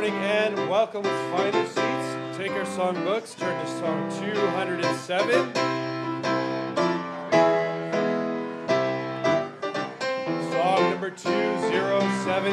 morning and welcome. Let's find our seats. Take our song books. Turn to Song 207. Song number 207.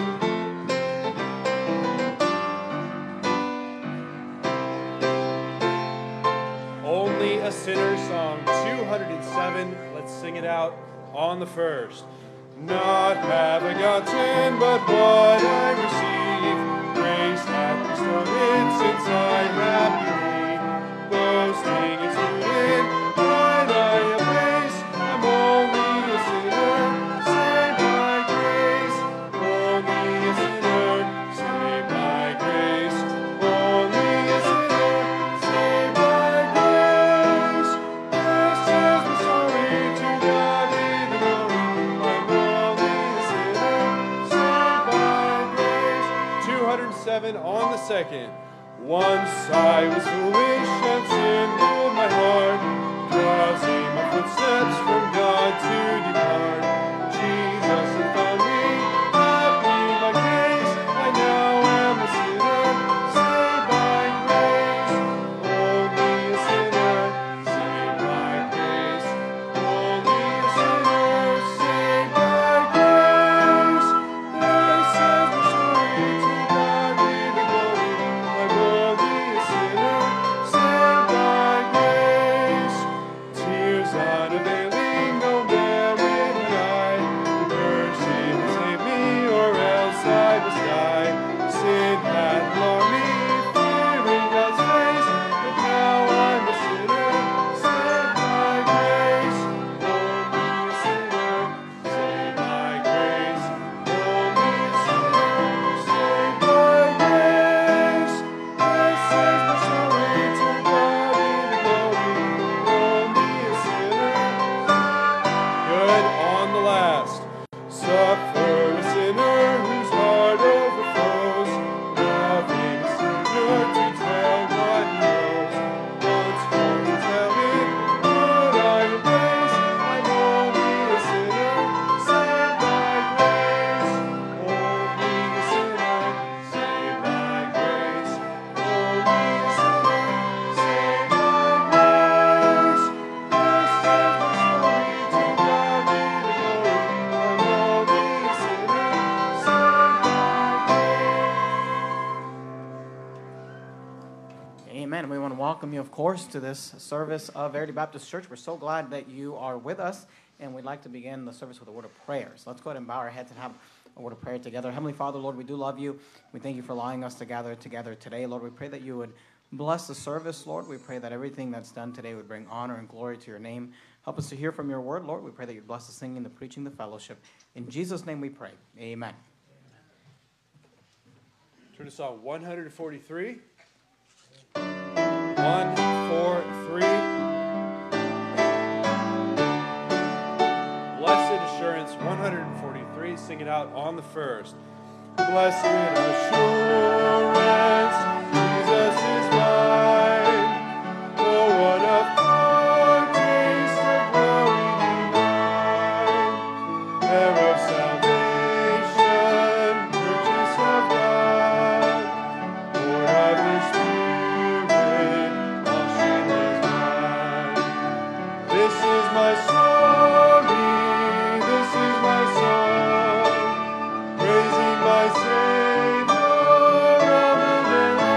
Only a Sinner, Song 207. Let's sing it out on the first. Not have I gotten, but what I receive, grace hath bestowed it since I have believed. Boasting is rooted, when I am grace, I'm only a sinner, saved by grace. Only a sinner, saved by grace. Only a sinner, saved by grace. This is the story, to God be the glory. I'm only a sinner, saved by grace. 207 on the second. Once I was foolish and sin ruled my heart, causing my footsteps from God to depart. Jesus hath found me, happy by grace. I now am a sinner, saved by grace. Only a sinner, saved by grace. Only a sinner, saved by grace. This is the story, to God be the glory. I'm only a sinner, saved by grace. Tears unavailing, no merit had I. Mercy has saved me, or else I must die. Sin had alarmed me, fearing God's face, but now I'm a sinner, saved by grace. Only a sinner, saved by grace. Only a sinner, saved by grace. This is the story, to God be the glory. Only a sinner. Good on the last. Suffer a sinner whose heart overflows, loving a Savior to tell what he knows. Once more to tell him, would I embrace? I'm only a sinner, saved by grace. Only a sinner, saved by grace. Only a sinner, saved by grace. This is the story, to God be the glory. I'm only a sinner, saved by grace. Amen. We want to welcome you, of course, to this service of Verity Baptist Church. We're so glad that you are with us, and we'd like to begin the service with a word of prayer. So let's go ahead and bow our heads and have a word of prayer together. Heavenly Father, Lord, we do love you. We thank you for allowing us to gather together today. Lord, we pray that you would bless the service, Lord. We pray that everything that's done today would bring honor and glory to your name. Help us to hear from your word, Lord. We pray that you'd bless the singing, the preaching, the fellowship. In Jesus' name we pray. Amen. Turn to Psalm 143. 143. Blessed Assurance 143. Sing it out on the first. Blessed assurance, Jesus is mine. Oh, what a foretaste of glory divine. Heir of salvation, purchase of God. Lord of His Spirit, all sin is mine. This is my story, this is my song, praising my Savior all the day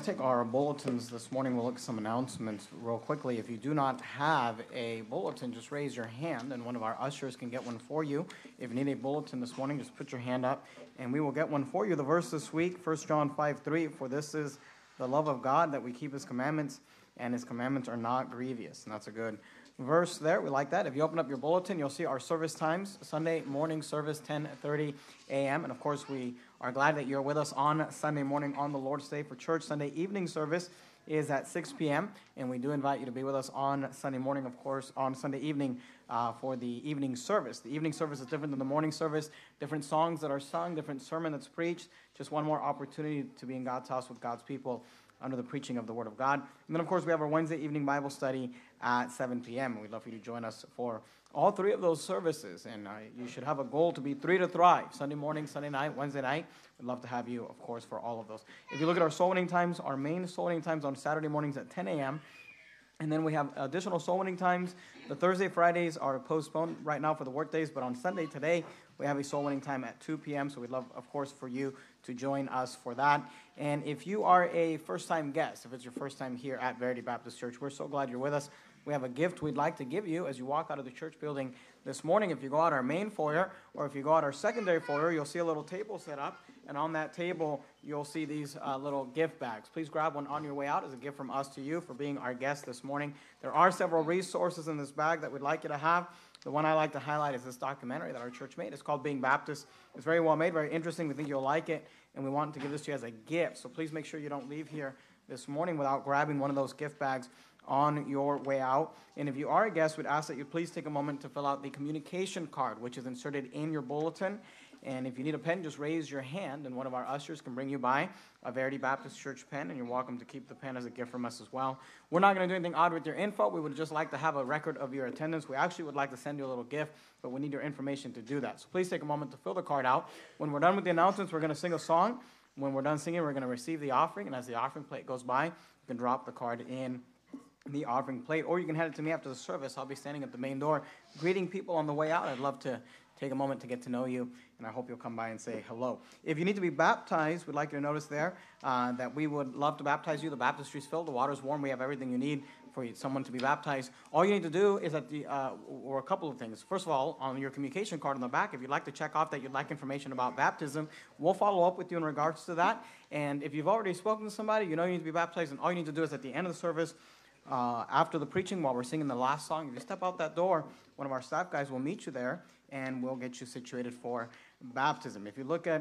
take our bulletins this morning. We'll look at some announcements real quickly. If you do not have a bulletin, just raise your hand, and one of our ushers can get one for you. If you need a bulletin this morning, just put your hand up, and we will get one for you. The verse this week, 1 John 5:3, for this is the love of God, that we keep his commandments, and his commandments are not grievous. And that's a good verse there. We like that. If you open up your bulletin, you'll see our service times. Sunday morning service, 10:30 a.m. And, of course, we are glad that you're with us on Sunday morning on the Lord's Day for church. Sunday evening service is at 6 p.m., and we do invite you to be with us on Sunday morning, of course, on Sunday evening for the evening service. The evening service is different than the morning service. Different songs that are sung, different sermon that's preached. Just one more opportunity to be in God's house with God's people under the preaching of the Word of God. And then, of course, we have our Wednesday evening Bible study at 7 p.m. And we'd love for you to join us for all three of those services. And you should have a goal to be three to thrive. Sunday morning, Sunday night, Wednesday night. We'd love to have you, of course, for all of those. If you look at our soul winning times, our main soul winning times on Saturday mornings at 10 a.m., and then we have additional soul winning times. The Thursday, Fridays are postponed right now for the work days, but on Sunday today, we have a soul winning time at 2 p.m., so we'd love, of course, for you to join us for that. And if you are a first-time guest, if it's your first time here at Verity Baptist Church, we're so glad you're with us. We have a gift we'd like to give you as you walk out of the church building this morning. If you go out our main foyer, or if you go out our secondary foyer, you'll see a little table set up, and on that table, you'll see these little gift bags. Please grab one on your way out as a gift from us to you for being our guest this morning. There are several resources in this bag that we'd like you to have. The one I like to highlight is this documentary that our church made. It's called Being Baptist. It's very well made, very interesting. We think you'll like it, and we want to give this to you as a gift. So please make sure you don't leave here this morning without grabbing one of those gift bags on your way out. And if you are a guest, we'd ask that you please take a moment to fill out the communication card, which is inserted in your bulletin. And if you need a pen, just raise your hand, and one of our ushers can bring you by a Verity Baptist Church pen, and you're welcome to keep the pen as a gift from us as well. We're not going to do anything odd with your info. We would just like to have a record of your attendance. We actually would like to send you a little gift, but we need your information to do that. So please take a moment to fill the card out. When we're done with the announcements, we're going to sing a song. When we're done singing, we're going to receive the offering, and as the offering plate goes by, you can drop the card in the offering plate, or you can hand it to me after the service. I'll be standing at the main door greeting people on the way out. I'd love to take a moment to get to know you, and I hope you'll come by and say hello. If you need to be baptized, we'd like you to notice there that we would love to baptize you. The baptistry's filled. The water's warm. We have everything you need for someone to be baptized. All you need to do is or a couple of things. First of all, on your communication card on the back, if you'd like to check off that you'd like information about baptism, we'll follow up with you in regards to that. And if you've already spoken to somebody, you know you need to be baptized, and all you need to do is at the end of the service, after the preaching, while we're singing the last song, if you step out that door, one of our staff guys will meet you there, and we'll get you situated for baptism. If you look at,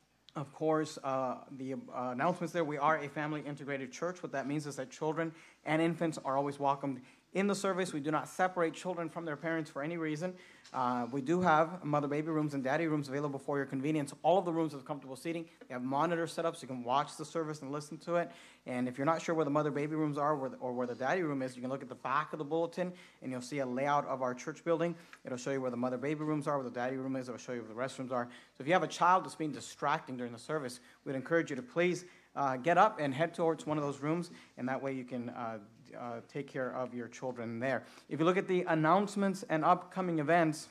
of course, the announcements there, we are a family-integrated church. What that means is that children and infants are always welcomed in the service. We do not separate children from their parents for any reason. We do have mother-baby rooms and daddy rooms available for your convenience. All of the rooms have comfortable seating. They have monitors set up so you can watch the service and listen to it. And if you're not sure where the mother-baby rooms are or where the daddy room is, you can look at the back of the bulletin, and you'll see a layout of our church building. It'll show you where the mother-baby rooms are, where the daddy room is. It'll show you where the restrooms are. So if you have a child that's being distracting during the service, we'd encourage you to please get up and head towards one of those rooms, and that way you can take care of your children there. If you look at the announcements and upcoming events,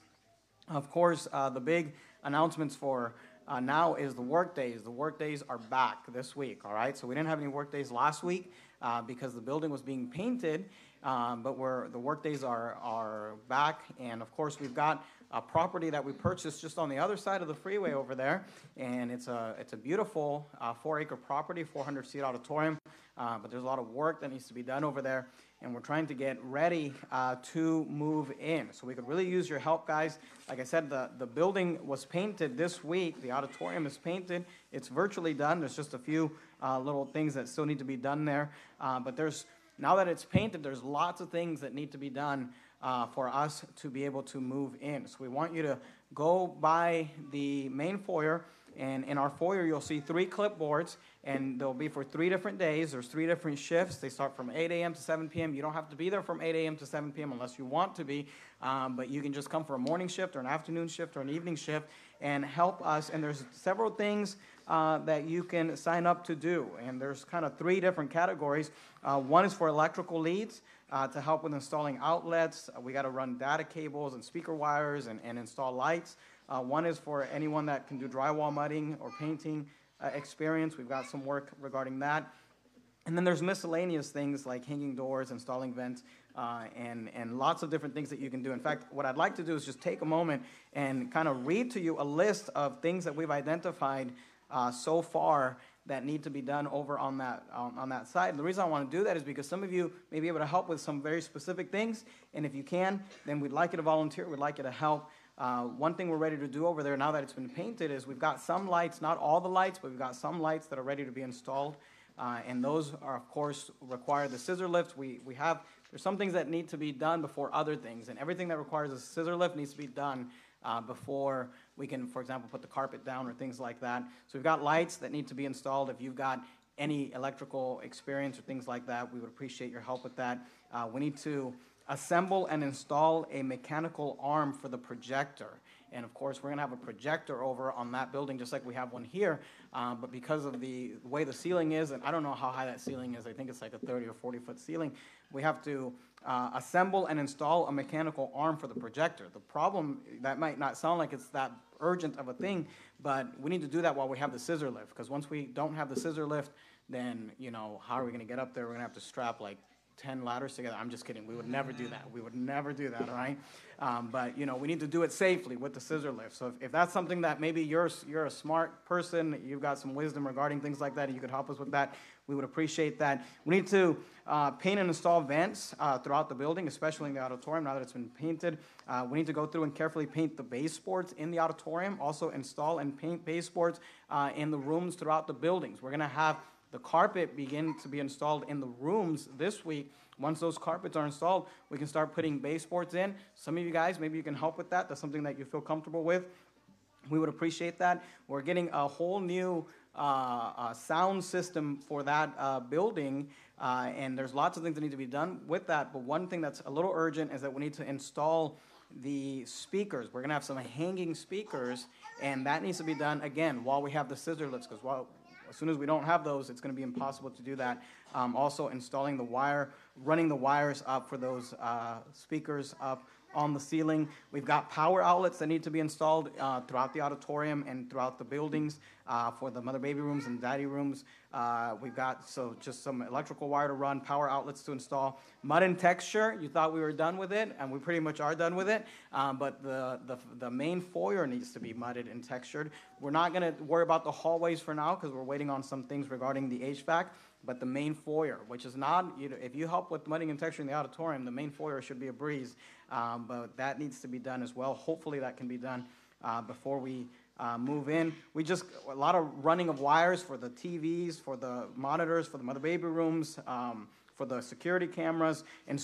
of course, the big announcements for now is the work days. The work days are back this week, all right? So we didn't have any work days last week because the building was being painted, but the work days are back. And, of course, we've got a property that we purchased just on the other side of the freeway over there, and it's a beautiful 4-acre property, 400-seat auditorium, but there's a lot of work that needs to be done over there, and we're trying to get ready to move in. So we could really use your help, guys. Like I said, the building was painted this week. The auditorium is painted. It's virtually done. There's just a few little things that still need to be done there, but now that it's painted, there's lots of things that need to be done for us to be able to move in. So we want you to go by the main foyer, and in our foyer you'll see 3 clipboards, and they'll be for 3 different days. There's 3 different shifts. They start from 8 a.m. to 7 p.m. You don't have to be there from 8 a.m. to 7 p.m. unless you want to be, but you can just come for a morning shift or an afternoon shift or an evening shift and help us. And there's several things that you can sign up to do, and there's kind of 3 different categories. One is for electrical leads. To help with installing outlets. We got to run data cables and speaker wires and install lights. One is for anyone that can do drywall mudding or painting experience. We've got some work regarding that. And then there's miscellaneous things like hanging doors, installing vents, and lots of different things that you can do. In fact, what I'd like to do is just take a moment and kind of read to you a list of things that we've identified so far that need to be done over on that side. And the reason I want to do that is because some of you may be able to help with some very specific things, and if you can, then we'd like you to volunteer, we'd like you to help. One thing we're ready to do over there now that it's been painted is we've got some lights, not all the lights, but we've got some lights that are ready to be installed. And those are, of course, require the scissor lift. There's some things that need to be done before other things, and everything that requires a scissor lift needs to be done before we can, for example, put the carpet down or things like that. So we've got lights that need to be installed. If you've got any electrical experience or things like that, we would appreciate your help with that. We need to assemble and install a mechanical arm for the projector. And of course, we're going to have a projector over on that building just like we have one here. But because of the way the ceiling is, and I don't know how high that ceiling is, I think it's like a 30 or 40-foot ceiling, we have to assemble and install a mechanical arm for the projector. The problem, that might not sound like it's that urgent of a thing, but we need to do that while we have the scissor lift. Because once we don't have the scissor lift, then, how are we going to get up there? We're going to have to strap like 10 ladders together. I'm just kidding. We would never do that. We would never do that, all right? But, we need to do it safely with the scissor lift. So if that's something that maybe you're a smart person, you've got some wisdom regarding things like that, and you could help us with that, we would appreciate that. We need to paint and install vents throughout the building, especially in the auditorium, now that it's been painted. We need to go through and carefully paint the baseboards in the auditorium, also install and paint baseboards in the rooms throughout the buildings. We're going to have the carpet begin to be installed in the rooms this week. Once those carpets are installed, we can start putting baseboards in. Some of you guys, maybe you can help with that. That's something that you feel comfortable with. We would appreciate that. We're getting a whole new sound system for that building, and there's lots of things that need to be done with that. But one thing that's a little urgent is that we need to install the speakers. We're going to have some hanging speakers, and that needs to be done, again, while we have the scissor lifts, because as soon as we don't have those, it's going to be impossible to do that. Also installing the wire, running the wires up for those speakers up on the ceiling. We've got power outlets that need to be installed throughout the auditorium and throughout the buildings for the mother baby rooms and daddy rooms. We've got just some electrical wire to run, power outlets to install. Mud and texture, you thought we were done with it, and we pretty much are done with it, but the main foyer needs to be mudded and textured. We're not going to worry about the hallways for now because we're waiting on some things regarding the HVAC, but the main foyer, which is not, if you help with mudding and texturing the auditorium, the main foyer should be a breeze, but that needs to be done as well. Hopefully that can be done before we move in. A lot of running of wires for the TVs, for the monitors, for the mother baby rooms, for the security cameras,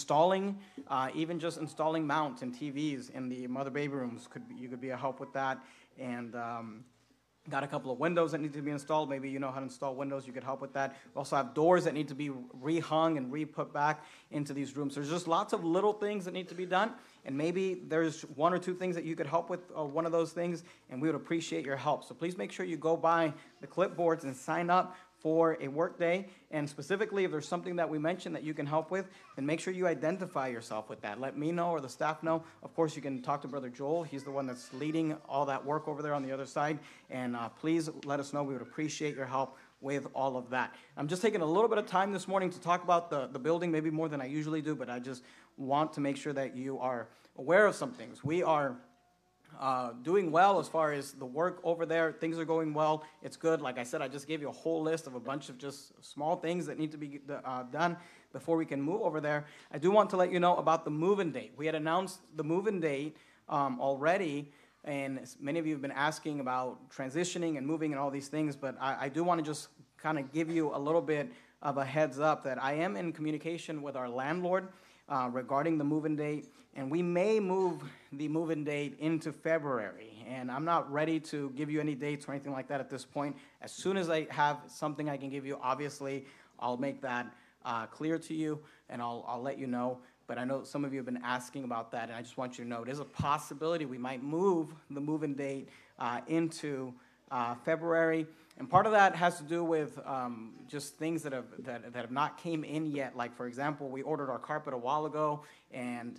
even just installing mounts and TVs in the mother baby rooms. You could be a help with that. And got a couple of windows that need to be installed. Maybe you know how to install windows. You could help with that. We also have doors that need to be rehung and re-put back into these rooms. There's just lots of little things that need to be done. And maybe there's one or two things that you could help with one of those things, and we would appreciate your help. So please make sure you go by the clipboards and sign up for a work day. And specifically, if there's something that we mentioned that you can help with, then make sure you identify yourself with that. Let me know or the staff know. Of course, you can talk to Brother Joel. He's the one that's leading all that work over there on the other side. And please let us know. We would appreciate your help with all of that. I'm just taking a little bit of time this morning to talk about the building, maybe more than I usually do, but I just want to make sure that you are aware of some things. We are doing well as far as the work over there. Things are going well. It's good. Like I said, I just gave you a whole list of a bunch of just small things that need to be done before we can move over there. I do want to let you know about the move-in date. We had announced the move-in date already, and many of you have been asking about transitioning and moving and all these things, but I do want to just kind of give you a little bit of a heads up that I am in communication with our landlord regarding the move-in date, and we may move the move-in date into February. And I'm not ready to give you any dates or anything like that at this point. As soon as I have something I can give you, obviously, I'll make that clear to you, and I'll let you know. But I know some of you have been asking about that, and I just want you to know it is a possibility we might move the move-in date into February. And part of that has to do with just things that have not came in yet. Like, for example, we ordered our carpet a while ago, and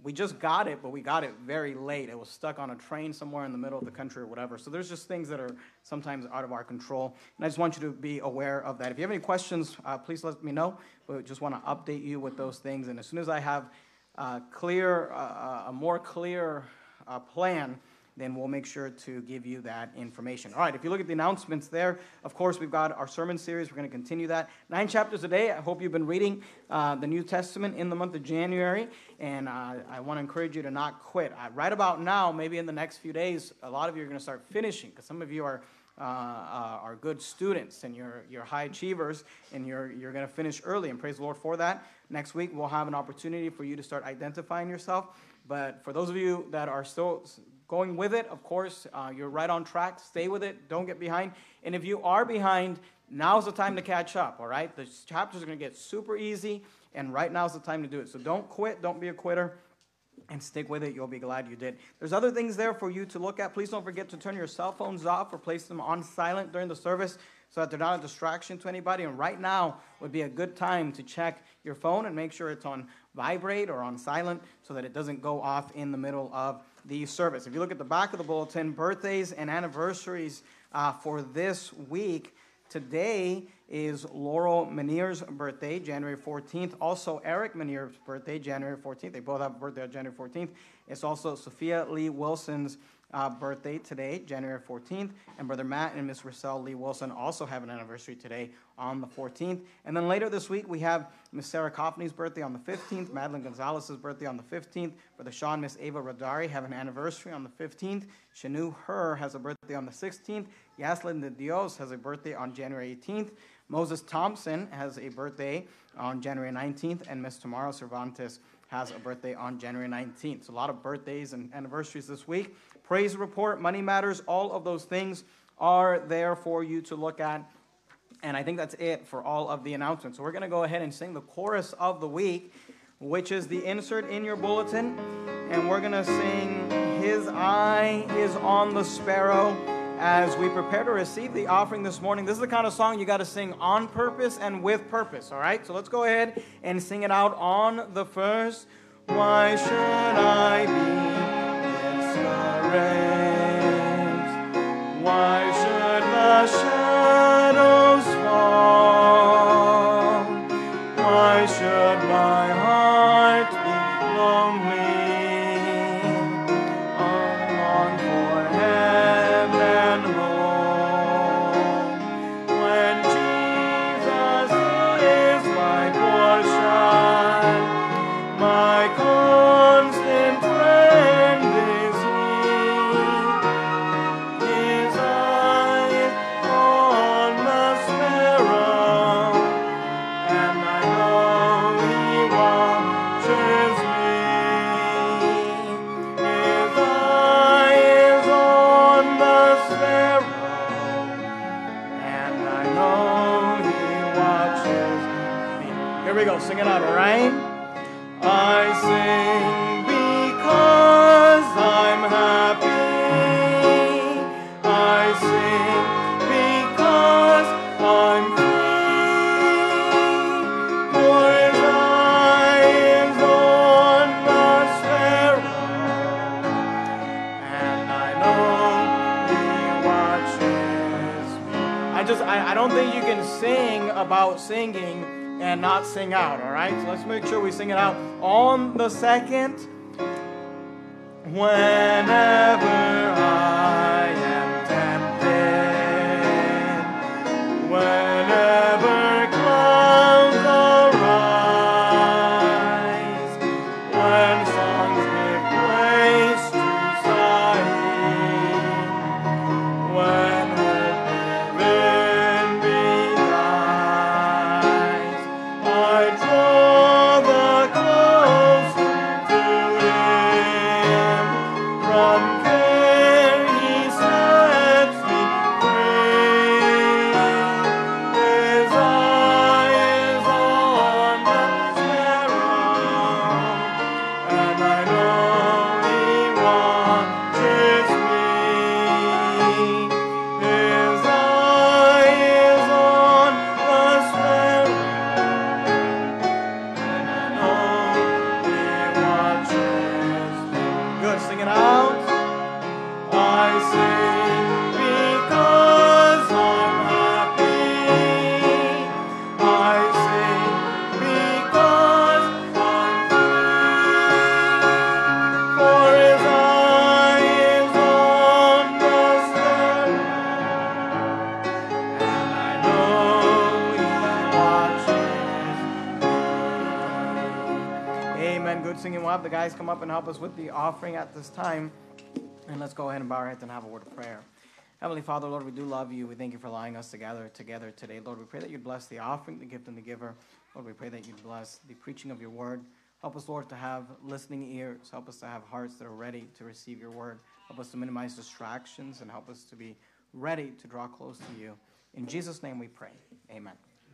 we just got it, but we got it very late. It was stuck on a train somewhere in the middle of the country or whatever. So there's just things that are sometimes out of our control. And I just want you to be aware of that. If you have any questions, please let me know. We just want to update you with those things. And as soon as I have a more clear plan, then we'll make sure to give you that information. All right, if you look at the announcements there, of course, we've got our sermon series. We're going to continue that. 9 chapters a day. I hope you've been reading the New Testament in the month of January, and I want to encourage you to not quit. Right about now, maybe in the next few days, a lot of you are going to start finishing, because some of you are good students, and you're high achievers, and you're going to finish early, and praise the Lord for that. Next week, we'll have an opportunity for you to start identifying yourself. But for those of you that are still going with it, of course, you're right on track. Stay with it. Don't get behind. And if you are behind, now's the time to catch up, all right? The chapters are going to get super easy, and right now's the time to do it. So don't quit. Don't be a quitter. And stick with it. You'll be glad you did. There's other things there for you to look at. Please don't forget to turn your cell phones off or place them on silent during the service so that they're not a distraction to anybody. And right now would be a good time to check your phone and make sure it's on vibrate or on silent so that it doesn't go off in the middle of the service. If you look at the back of the bulletin, birthdays and anniversaries for this week, today is Laurel Manier's birthday, January 14th. Also, Eric Manier's birthday, January 14th. They both have a birthday on January 14th. It's also Sophia Lee Wilson's birthday today, January 14th. And Brother Matt and Miss Russell Lee Wilson also have an anniversary today on the 14th. And then later this week, we have Miss Sarah Coffney's birthday on the 15th, Madeline Gonzalez's birthday on the 15th. Brother Sean and Miss Ava Radari have an anniversary on the 15th. Shanu Her has a birthday on the 16th. Yaslin de Dios has a birthday on January 18th. Moses Thompson has a birthday on January 19th. And Miss Tamara Cervantes has a birthday on January 19th. So a lot of birthdays and anniversaries this week. Praise report, money matters, all of those things are there for you to look at. And I think that's it for all of the announcements. So we're going to go ahead and sing the chorus of the week, which is the insert in your bulletin. And we're going to sing His Eye is on the Sparrow as we prepare to receive the offering this morning. This is the kind of song you got to sing on purpose and with purpose, all right? So let's go ahead and sing it out on the first. Why should I be discouraged? Why should the shadows fall? Why should my heart be lonely? I long for heaven home. When Jesus is my portion, my constant friend is He. His eyes on the sparrow, and I know He watches me. His eye is on the sparrow, and I know He watches me. Here we go, sing it out, all right? I sing because I'm happy. I sing because I'm free. For His eye is on the sparrow, and I know He watches me. I don't think you can sing about singing and not sing out, all right? So let's make sure we sing it out on the second. Whenever I am tempted, whenever clouds arise, when songs give place to sighing, when hope within me dies, I draw the closer to Him. From care He sets me free. His eye is on the sparrow, and I know He watches me. His eye is on the sparrow, Amen. Good singing. We'll have the guys come up and help us with the offering at this time. And let's go ahead and bow our heads and have a word of prayer. Heavenly Father, Lord, we do love you. We thank you for allowing us to gather together today. Lord, we pray that you'd bless the offering, the gift, and the giver. Lord, we pray that you'd bless the preaching of your word. Help us, Lord, to have listening ears. Help us to have hearts that are ready to receive your word. Help us to minimize distractions and help us to be ready to draw close to you. In Jesus' name we pray. Amen.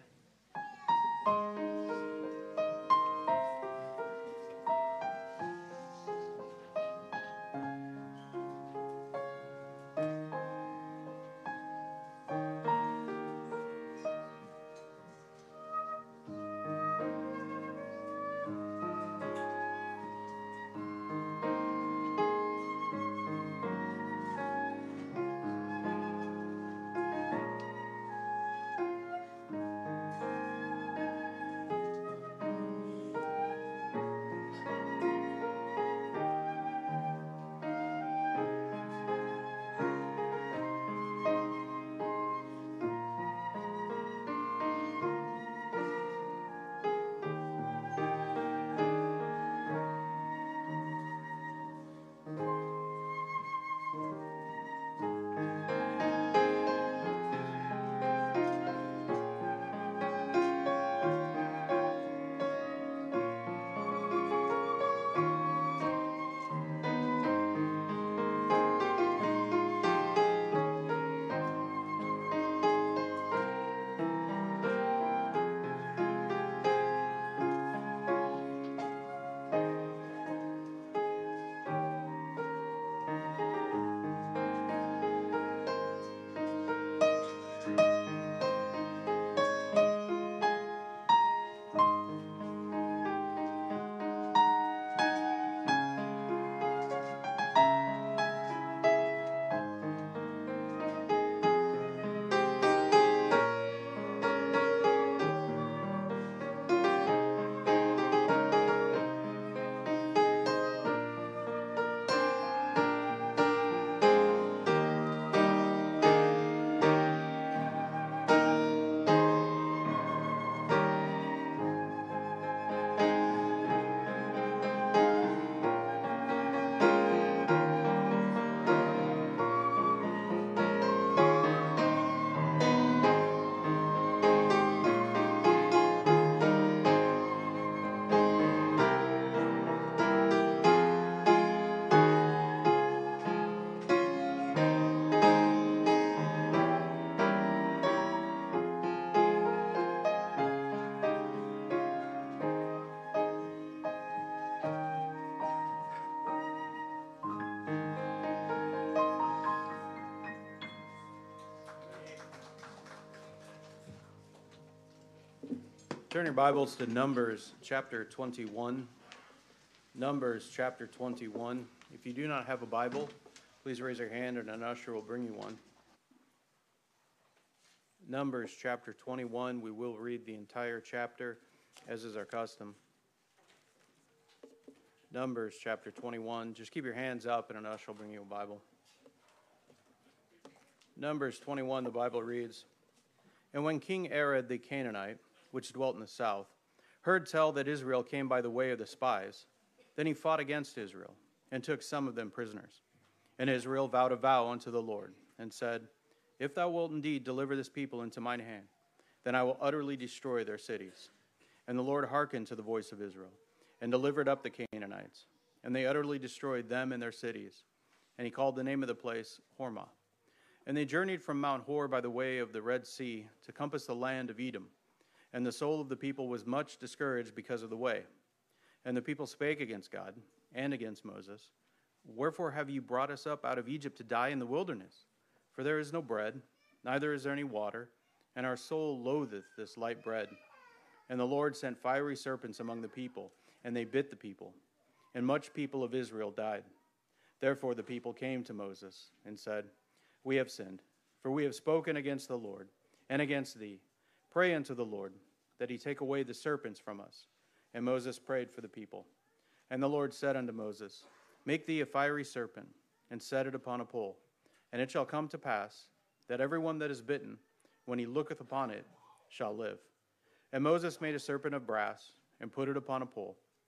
Turn your Bibles to Numbers chapter 21. Numbers chapter 21. If you do not have a Bible, please raise your hand and an usher will bring you one. Numbers chapter 21. We will read the entire chapter, as is our custom. Numbers chapter 21. Just keep your hands up and an usher will bring you a Bible. Numbers 21, the Bible reads, "And when King Arad the Canaanite, which dwelt in the south, heard tell that Israel came by the way of the spies, then he fought against Israel, and took some of them prisoners. And Israel vowed a vow unto the Lord, and said, If thou wilt indeed deliver this people into mine hand, then I will utterly destroy their cities. And the Lord hearkened to the voice of Israel, and delivered up the Canaanites, and they utterly destroyed them and their cities. And he called the name of the place Hormah. And they journeyed from Mount Hor by the way of the Red Sea to compass the land of Edom. And the soul of the people was much discouraged because of the way. And the people spake against God and against Moses, Wherefore have you brought us up out of Egypt to die in the wilderness? For there is no bread, neither is there any water, and our soul loatheth this light bread. And the Lord sent fiery serpents among the people, and they bit the people. And much people of Israel died. Therefore the people came to Moses and said, We have sinned, for we have spoken against the Lord and against thee. Pray unto the Lord, that he take away the serpents from us. And Moses prayed for the people. And the Lord said unto Moses, Make thee a fiery serpent, and set it upon a pole. And it shall come to pass, that every one that is bitten, when he looketh upon it, shall live. And Moses made a serpent of brass, and put it upon a pole.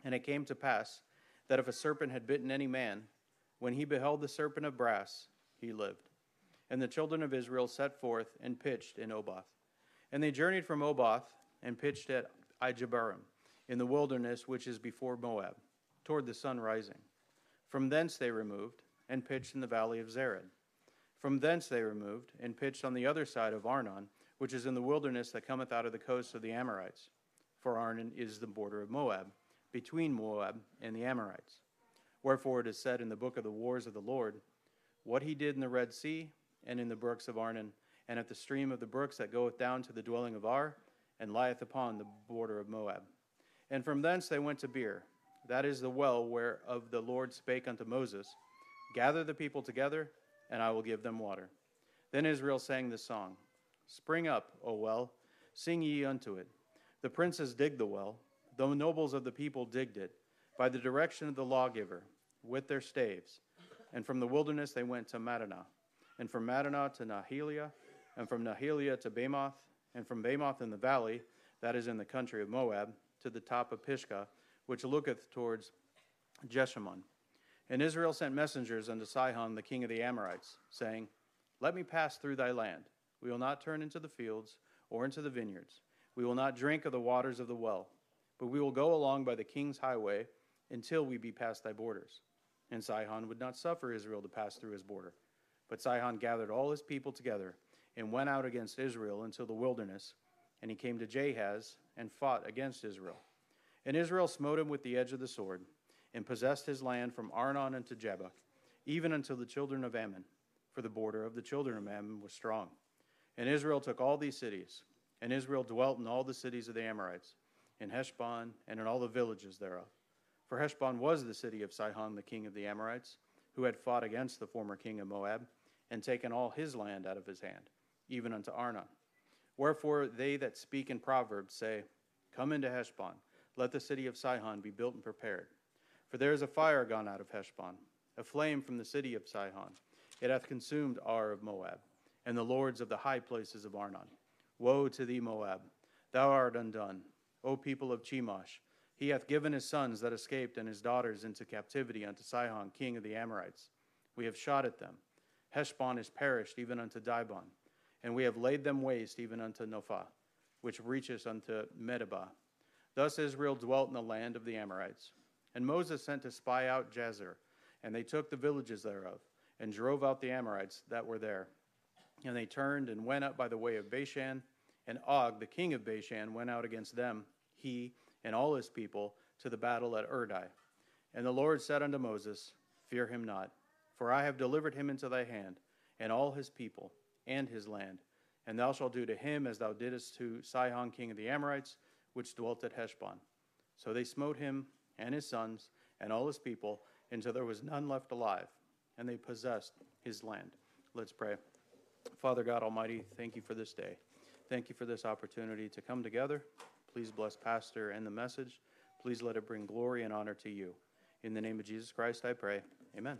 And it came to pass that if a serpent had bitten any man, when he beheld the serpent of brass, he lived. And the children of Israel set forth and pitched in Oboth. And they journeyed from Oboth and pitched at Ijebarim, in the wilderness which is before Moab, toward the sun rising. From thence they removed and pitched in the valley of Zered. From thence they removed and pitched on the other side of Arnon, which is in the wilderness that cometh out of the coast of the Amorites. For Arnon is the border of Moab, between Moab and the Amorites. Wherefore it is said in the book of the wars of the Lord, what he did in the Red Sea, and in the brooks of Arnon, and at the stream of the brooks that goeth down to the dwelling of Ar, and lieth upon the border of Moab. And from thence they went to Beer, that is the well whereof the Lord spake unto Moses, gather the people together, and I will give them water. Then Israel sang this song, Spring up, O well, sing ye unto it. The princes digged the well, the nobles of the people digged it, by the direction of the lawgiver, with their staves. And from the wilderness they went to Madonah, and from Madonah to Nahilia, and from Nahilia to Bamoth, and from Bamoth in the valley, that is in the country of Moab, to the top of Pisgah, which looketh towards Jeshimon. And Israel sent messengers unto Sihon the king of the Amorites, saying, Let me pass through thy land. We will not turn into the fields or into the vineyards. We will not drink of the waters of the well, but we will go along by the king's highway until we be past thy borders. And Sihon would not suffer Israel to pass through his border. But Sihon gathered all his people together and went out against Israel until the wilderness, and he came to Jahaz and fought against Israel. And Israel smote him with the edge of the sword, and possessed his land from Arnon unto Jabbok, even unto the children of Ammon, for the border of the children of Ammon was strong. And Israel took all these cities, and Israel dwelt in all the cities of the Amorites, in Heshbon, and in all the villages thereof. For Heshbon was the city of Sihon the king of the Amorites, who had fought against the former king of Moab, and taken all his land out of his hand, even unto Arnon. Wherefore they that speak in Proverbs say, Come into Heshbon, let the city of Sihon be built and prepared. For there is a fire gone out of Heshbon, a flame from the city of Sihon. It hath consumed Ar of Moab, and the lords of the high places of Arnon. Woe to thee, Moab! Thou art undone, O people of Chemosh. He hath given his sons that escaped and his daughters into captivity unto Sihon, king of the Amorites. We have shot at them. Heshbon is perished even unto Dibon, and we have laid them waste even unto Nophah, which reacheth unto Medeba. Thus Israel dwelt in the land of the Amorites. And Moses sent to spy out Jazer, and they took the villages thereof, and drove out the Amorites that were there. And they turned and went up by the way of Bashan, and Og, the king of Bashan, went out against them, he and all his people, to the battle at Urdai. And the Lord said unto Moses, Fear him not, for I have delivered him into thy hand, and all his people, and his land. And thou shalt do to him as thou didst to Sihon king of the Amorites, which dwelt at Heshbon. So they smote him and his sons and all his people, until there was none left alive, and they possessed his land. Let's pray. Father God Almighty, thank you for this day. Thank you for this opportunity to come together. Please bless Pastor and the message. Please let it bring glory and honor to you. In the name of Jesus Christ, I pray. Amen.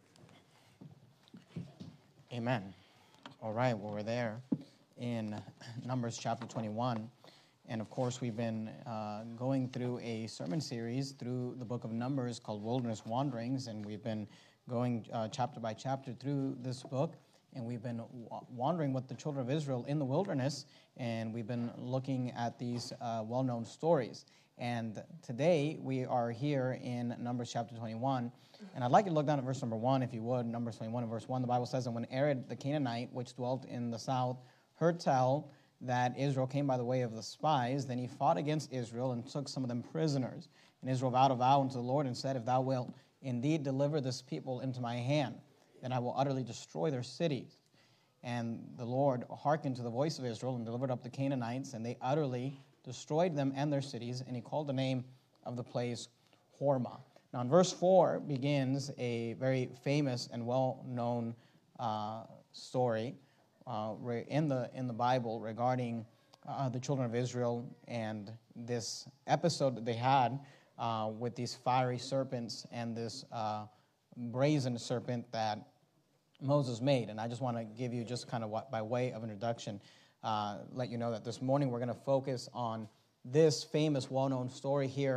Amen. All right, well, we're there in Numbers chapter 21. And of course, we've been going through a sermon series through the book of Numbers called Wilderness Wanderings. And we've been going chapter by chapter through this book. And we've been wandering with the children of Israel in the wilderness. And we've been looking at these well-known stories. And today we are here in Numbers chapter 21. And I'd like you to look down at verse number 1, if you would. Numbers 21 and verse 1, the Bible says, And when Arad the Canaanite, which dwelt in the south, heard tell that Israel came by the way of the spies, then he fought against Israel and took some of them prisoners. And Israel vowed a vow unto the Lord and said, If thou wilt indeed deliver this people into my hand, then I will utterly destroy their cities. And the Lord hearkened to the voice of Israel and delivered up the Canaanites, and they utterly destroyed them and their cities, and he called the name of the place Hormah. Now in verse 4 begins a very famous and well-known story in the Bible regarding the children of Israel and this episode that they had with these fiery serpents and this brazen serpent that Moses made. And I just want to give you just kind of by way of introduction, let you know that this morning we're going to focus on this famous, well-known story here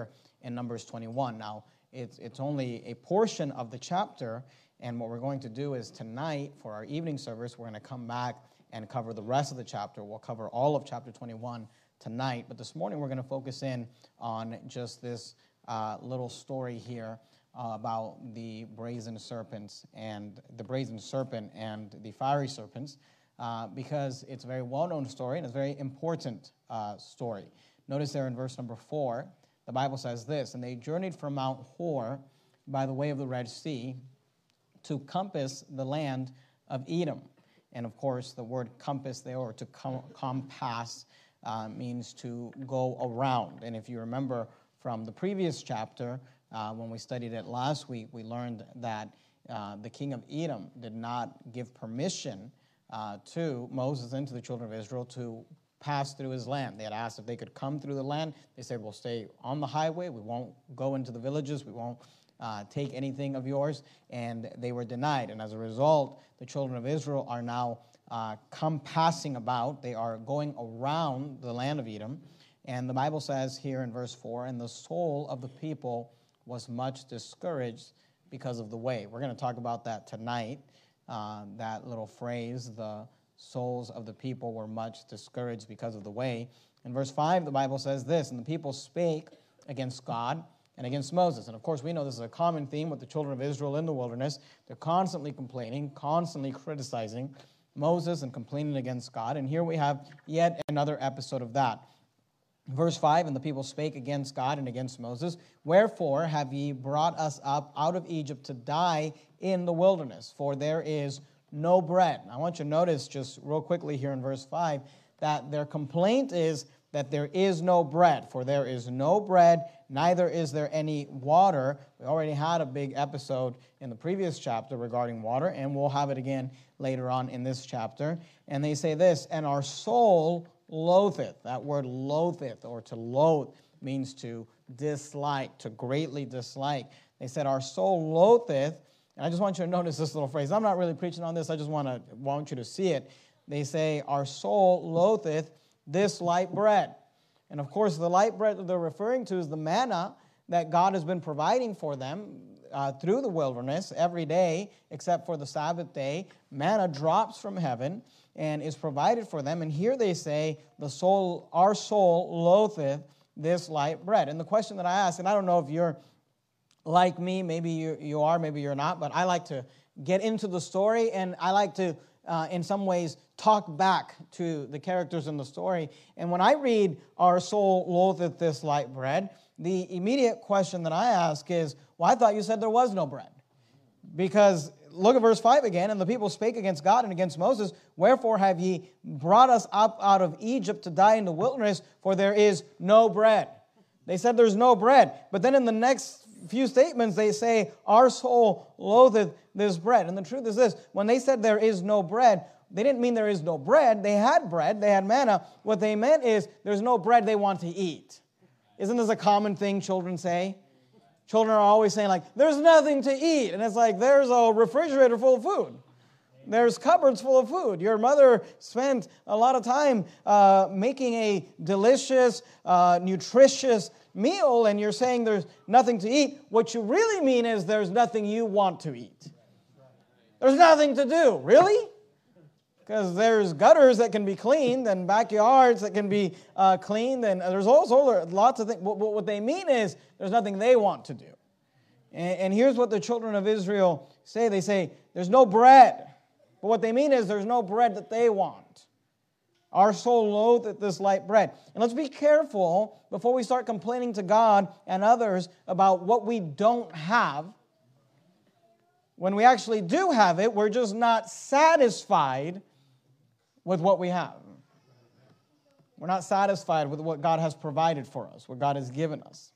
in Numbers 21. Now, it's only a portion of the chapter, and what we're going to do is tonight, for our evening service, we're going to come back and cover the rest of the chapter. We'll cover all of chapter 21 tonight, but this morning we're going to focus in on just this little story here about the brazen serpents and the brazen serpent and the fiery serpents, because it's a very well-known story and it's a very important story. Notice there in verse number 4, the Bible says this, "And they journeyed from Mount Hor by the way of the Red Sea to compass the land of Edom." And of course, the word compass there, or to compass, means to go around. And if you remember from the previous chapter, when we studied it last week, we learned that the king of Edom did not give permission to Moses and to the children of Israel to pass through his land. They had asked if they could come through the land. They said, we'll stay on the highway. We won't go into the villages. We won't take anything of yours. And they were denied. And as a result, the children of Israel are now compassing about. They are going around the land of Edom. And the Bible says here in verse 4, "And the soul of the people was much discouraged because of the way." We're going to talk about that tonight, that little phrase, the souls of the people were much discouraged because of the way. In verse 5, the Bible says this, "And the people spake against God and against Moses." And of course, we know this is a common theme with the children of Israel in the wilderness. They're constantly complaining, constantly criticizing Moses and complaining against God. And here we have yet another episode of that. Verse 5, "And the people spake against God and against Moses, Wherefore have ye brought us up out of Egypt to die in the wilderness? For there is no bread." I want you to notice just real quickly here in verse 5 that their complaint is that there is no bread. For there is no bread, neither is there any water. We already had a big episode in the previous chapter regarding water, and we'll have it again later on in this chapter. And they say this, "And our soul loatheth." That word loatheth, or to loathe, means to dislike, to greatly dislike. They said, "Our soul loatheth." And I just want you to notice this little phrase. I'm not really preaching on this. I just want you to see it. They say, "Our soul loatheth this light bread." And of course, the light bread that they're referring to is the manna that God has been providing for them through the wilderness every day, except for the Sabbath day. Manna drops from heaven and is provided for them. And here they say, "Our soul loatheth this light bread." And the question that I ask, and I don't know if you're like me, maybe you are, maybe you're not, but I like to get into the story, and I like to, in some ways, talk back to the characters in the story. And when I read, "Our soul loatheth this light bread," the immediate question that I ask is, well, I thought you said there was no bread. Because look at verse 5 again, "And the people spake against God and against Moses, Wherefore have ye brought us up out of Egypt to die in the wilderness? For there is no bread." They said there's no bread. But then in the next few statements, they say, "Our soul loatheth this bread." And the truth is this, when they said there is no bread, they didn't mean there is no bread. They had bread, they had manna. What they meant is there's no bread they want to eat. Isn't this a common thing children say? Children are always saying, like, "There's nothing to eat." And it's like, there's a refrigerator full of food. There's cupboards full of food. Your mother spent a lot of time making a delicious, nutritious meal, and you're saying there's nothing to eat. What you really mean is there's nothing you want to eat. There's nothing to do. Really? Because there's gutters that can be cleaned and backyards that can be cleaned, and there's also lots of things. What they mean is there's nothing they want to do. And here's what the children of Israel say. They say, "There's no bread." But what they mean is there's no bread that they want. "Our soul loatheth this light bread." And let's be careful before we start complaining to God and others about what we don't have. When we actually do have it, we're just not satisfied with what we have. We're not satisfied with what God has provided for us, what God has given us.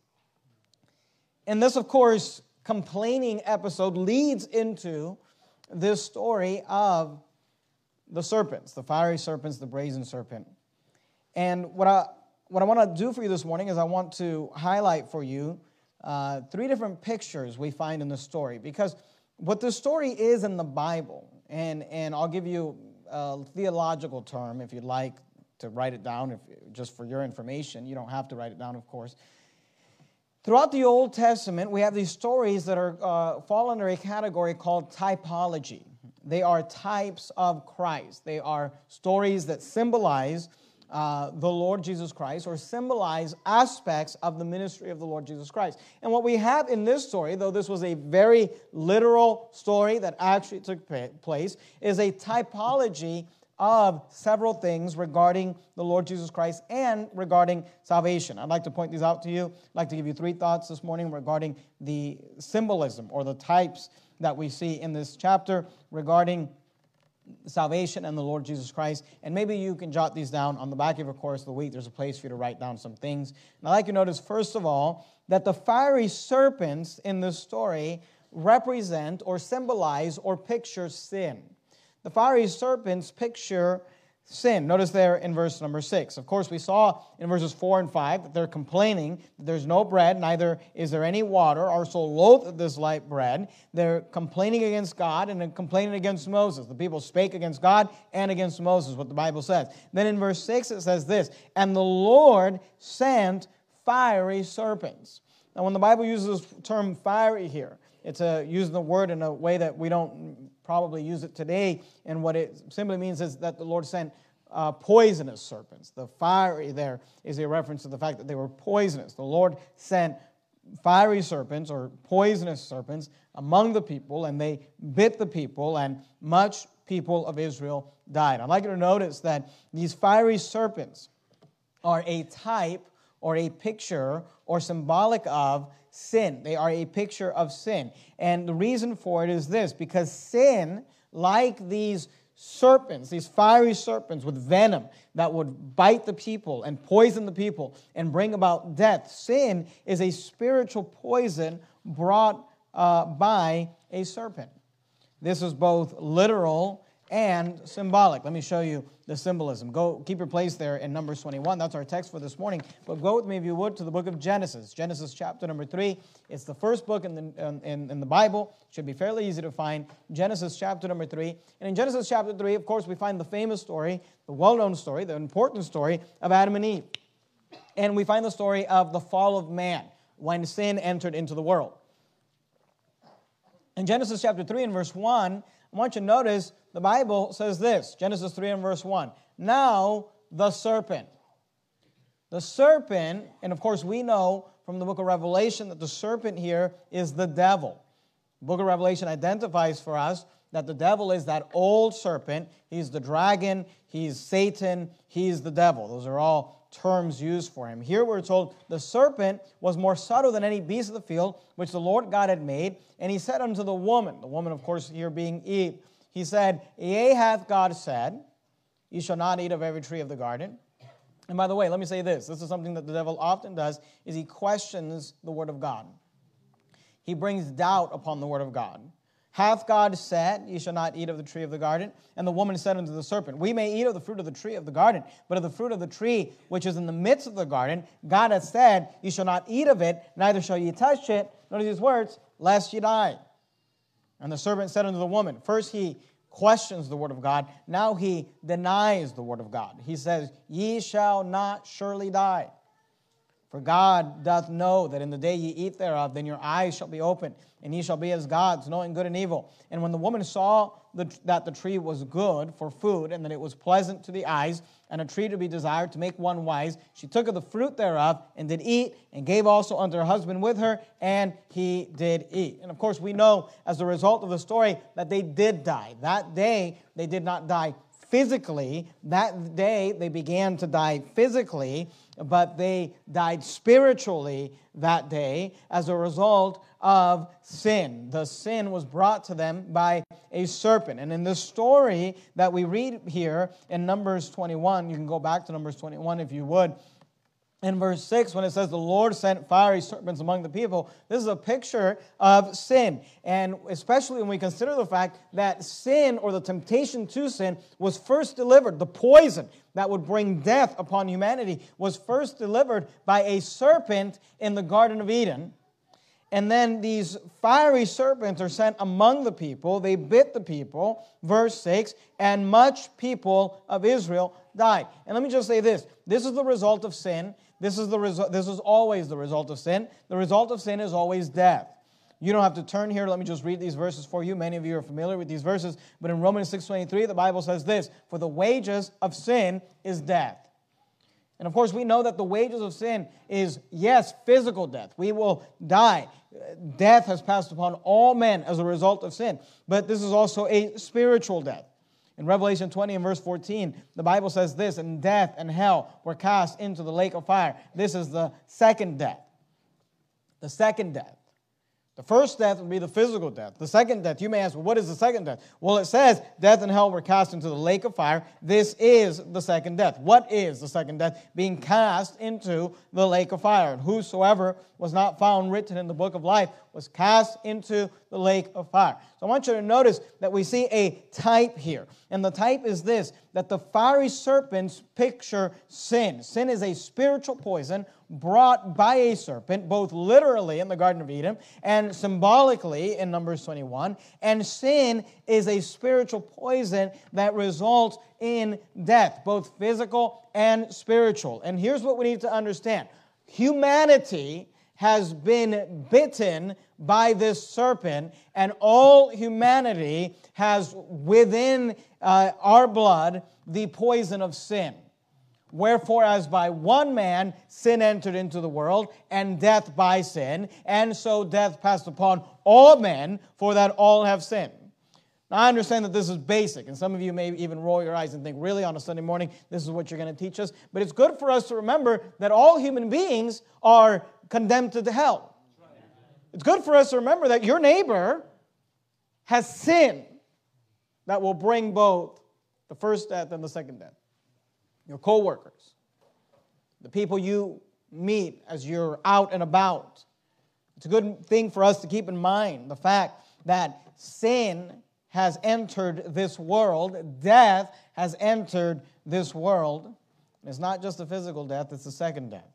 And this, of course, complaining episode leads into this story of the serpents, the fiery serpents, the brazen serpent. And what I want to do for you this morning is I want to highlight for you 3 different pictures we find in the story. Because what the story is in the Bible, and I'll give you a theological term if you'd like to write it down, just for your information. You don't have to write it down, of course. Throughout the Old Testament, we have these stories that fall under a category called typology. They are types of Christ. They are stories that symbolize the Lord Jesus Christ or symbolize aspects of the ministry of the Lord Jesus Christ. And what we have in this story, though this was a very literal story that actually took place, is a typology of several things regarding the Lord Jesus Christ and regarding salvation. I'd like to point these out to you. I'd like to give you 3 thoughts this morning regarding the symbolism or the types that we see in this chapter regarding salvation and the Lord Jesus Christ. And maybe you can jot these down on the back of your course of the week. There's a place for you to write down some things. And I'd like you to notice, first of all, that the fiery serpents in this story represent or symbolize or picture sin. The fiery serpents picture sin. Notice there in verse number 6. Of course, we saw in verses 4 and 5 that they're complaining that there's no bread, neither is there any water. Our soul loatheth this light bread. They're complaining against God and complaining against Moses. The people spake against God and against Moses, what the Bible says. Then in verse 6 it says this, and the Lord sent fiery serpents. Now when the Bible uses the term fiery here, it's using the word in a way that we don't probably use it today. And what it simply means is that the Lord sent poisonous serpents. The fiery there is a reference to the fact that they were poisonous. The Lord sent fiery serpents or poisonous serpents among the people, and they bit the people, and much people of Israel died. I'd like you to notice that these fiery serpents are a type or a picture or symbolic of sin. They are a picture of sin. And the reason for it is this, because sin, like these serpents, these fiery serpents with venom that would bite the people and poison the people and bring about death, sin is a spiritual poison brought by a serpent. This is both literal and symbolic. Let me show you the symbolism. Go, keep your place there in Numbers 21. That's our text for this morning. But go with me, if you would, to the book of Genesis. Genesis chapter number 3. It's the first book in the Bible. It should be fairly easy to find. Genesis chapter number 3. And in Genesis chapter 3, of course, we find the famous story, the well-known story, the important story of Adam and Eve. And we find the story of the fall of man when sin entered into the world. In Genesis chapter 3 and verse 1, I want you to notice the Bible says this, Genesis 3 and verse 1. Now the serpent. The serpent, and of course we know from the book of Revelation that the serpent here is the devil. The book of Revelation identifies for us that the devil is that old serpent. He's the dragon, he's Satan, he's the devil. Those are all terms used for him. Here we're told the serpent was more subtle than any beast of the field, which the Lord God had made. And he said unto the woman, of course here being Eve, he said, Yea, hath God said, ye shall not eat of every tree of the garden. And by the way, let me say this. This is something that the devil often does, is he questions the word of God. He brings doubt upon the word of God. Hath God said, ye shall not eat of the tree of the garden? And the woman said unto the serpent, We may eat of the fruit of the tree of the garden, but of the fruit of the tree which is in the midst of the garden, God hath said, Ye shall not eat of it, neither shall ye touch it, notice these words, lest ye die. And the serpent said unto the woman, first he questions the word of God, now he denies the word of God. He says, Ye shall not surely die. For God doth know that in the day ye eat thereof, then your eyes shall be opened, and ye shall be as gods, knowing good and evil. And when the woman saw that the tree was good for food, and that it was pleasant to the eyes, and a tree to be desired to make one wise, she took of the fruit thereof, and did eat, and gave also unto her husband with her, and he did eat. And of course we know, as a result of the story, that they did die. That day, they did not die physically. That day, they began to die physically, but they died spiritually that day as a result of sin. The sin was brought to them by a serpent. And in this story that we read here in Numbers 21, you can go back to Numbers 21 if you would. In verse 6, when it says the Lord sent fiery serpents among the people, this is a picture of sin. And especially when we consider the fact that sin, or the temptation to sin, was first delivered. The poison that would bring death upon humanity was first delivered by a serpent in the Garden of Eden. And then these fiery serpents are sent among the people. They bit the people, verse 6, and much people of Israel died. And let me just say this. This is the result of sin. This is always the result of sin. The result of sin is always death. You don't have to turn here. Let me just read these verses for you. Many of you are familiar with these verses. But in Romans 6:23, the Bible says this, "For the wages of sin is death." And of course, we know that the wages of sin is, yes, physical death. We will die. Death has passed upon all men as a result of sin. But this is also a spiritual death. In Revelation 20 and verse 14, the Bible says this, "And death and hell were cast into the lake of fire." This is the second death. The second death. The first death would be the physical death. The second death, you may ask, well, what is the second death? Well, it says death and hell were cast into the lake of fire. This is the second death. What is the second death? Being cast into the lake of fire. And whosoever was not found written in the book of life was cast into the lake of fire. So I want you to notice that we see a type here. And the type is this, that the fiery serpents picture sin. Sin is a spiritual poison brought by a serpent, both literally in the Garden of Eden and symbolically in Numbers 21. And sin is a spiritual poison that results in death, both physical and spiritual. And here's what we need to understand. Humanity has been bitten by this serpent, and all humanity has within our blood the poison of sin. Wherefore, as by one man sin entered into the world, and death by sin, and so death passed upon all men, for that all have sinned. Now, I understand that this is basic, and some of you may even roll your eyes and think, really, on a Sunday morning, this is what you're going to teach us? But it's good for us to remember that all human beings are condemned to hell. It's good for us to remember that your neighbor has sin that will bring both the first death and the second death. Your co-workers, the people you meet as you're out and about. It's a good thing for us to keep in mind the fact that sin has entered this world, death has entered this world. It's not just a physical death, it's the second death.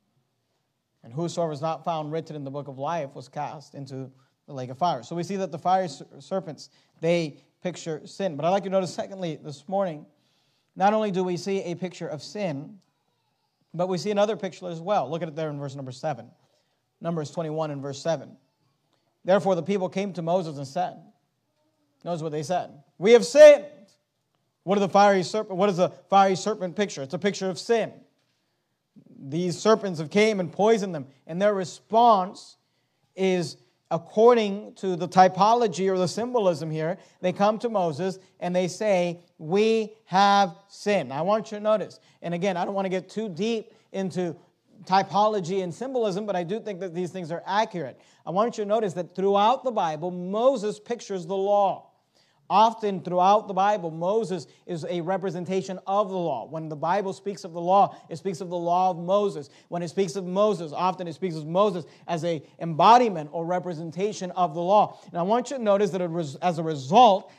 And whosoever is not found written in the book of life was cast into the lake of fire. So we see that the fiery serpents, they picture sin. But I'd like you to notice, secondly, this morning, not only do we see a picture of sin, but we see another picture as well. Look at it there in verse number 7. Numbers 21 and verse 7. Therefore the people came to Moses and said, notice what they said, "We have sinned." What is the fiery serpent picture? It's a picture of sin. These serpents have came and poisoned them, and their response is according to the typology or the symbolism here. They come to Moses and they say, "We have sinned." I want you to notice, and again, I don't want to get too deep into typology and symbolism, but I do think that these things are accurate. I want you to notice that throughout the Bible, Moses pictures the law. Often throughout the Bible, Moses is a representation of the law. When the Bible speaks of the law, it speaks of the law of Moses. When it speaks of Moses, often it speaks of Moses as an embodiment or representation of the law. And I want you to notice that as a result